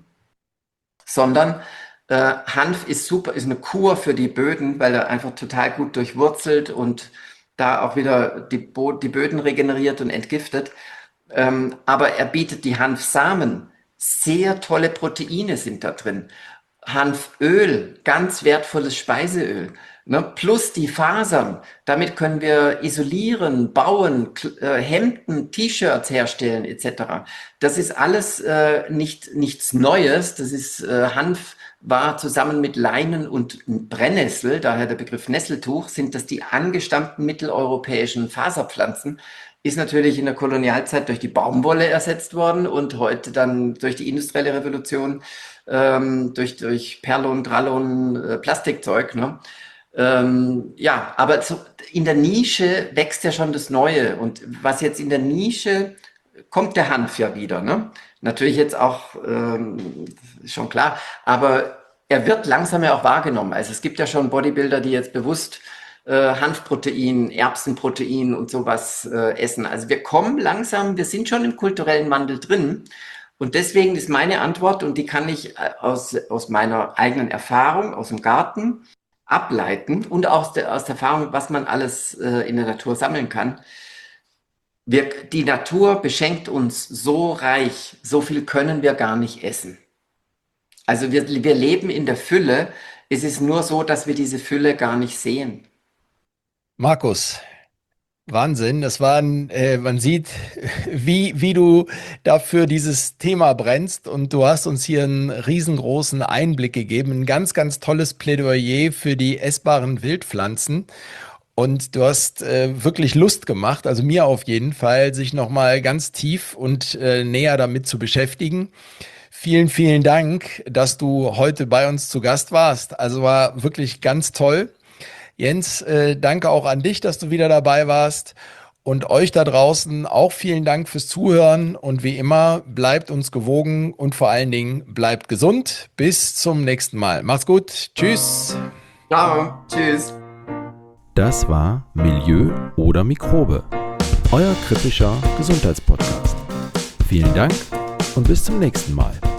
sondern äh, Hanf ist super, ist eine Kur für die Böden, weil er einfach total gut durchwurzelt und da auch wieder die, Bo- die Böden regeneriert und entgiftet. Ähm, aber er bietet die Hanfsamen, sehr tolle Proteine sind da drin. Hanföl, ganz wertvolles Speiseöl, ne? Plus die Fasern. Damit können wir isolieren, bauen, äh, Hemden, T-Shirts herstellen et cetera. Das ist alles äh, nicht, nichts Neues. Das ist äh, Hanf war zusammen mit Leinen und Brennnessel, daher der Begriff Nesseltuch, sind das die angestammten mitteleuropäischen Faserpflanzen. Ist natürlich in der Kolonialzeit durch die Baumwolle ersetzt worden und heute dann durch die industrielle Revolution ähm, durch, durch Perlon, Drallon, äh, Plastikzeug. Ne? Ähm, ja, aber so in der Nische wächst ja schon das Neue. Und was jetzt in der Nische kommt, der Hanf ja wieder. Ne? Natürlich jetzt auch ähm, schon klar, aber er wird langsam ja auch wahrgenommen. Also es gibt ja schon Bodybuilder, die jetzt bewusst Hanfprotein, Erbsenprotein und sowas äh, essen. Also wir kommen langsam, wir sind schon im kulturellen Wandel drin. Und deswegen ist meine Antwort, und die kann ich aus, aus meiner eigenen Erfahrung, aus dem Garten ableiten und auch aus der, aus der Erfahrung, was man alles äh, in der Natur sammeln kann. Wir, die Natur beschenkt uns so reich, so viel können wir gar nicht essen. Also wir, wir leben in der Fülle. Es ist nur so, dass wir diese Fülle gar nicht sehen. Markus, Wahnsinn. Das war ein, äh, man sieht, wie, wie du dafür dieses Thema brennst und du hast uns hier einen riesengroßen Einblick gegeben. Ein ganz, ganz tolles Plädoyer für die essbaren Wildpflanzen. Und du hast äh, wirklich Lust gemacht, also mir auf jeden Fall, sich nochmal ganz tief und äh, näher damit zu beschäftigen. Vielen, vielen Dank, dass du heute bei uns zu Gast warst. Also war wirklich ganz toll. Jens, äh, danke auch an dich, dass du wieder dabei warst. Und euch da draußen auch vielen Dank fürs Zuhören. Und wie immer, bleibt uns gewogen und vor allen Dingen bleibt gesund. Bis zum nächsten Mal. Macht's gut. Tschüss. Ciao. Tschüss. Das war Milieu oder Mikrobe, euer kritischer Gesundheitspodcast. Vielen Dank und bis zum nächsten Mal.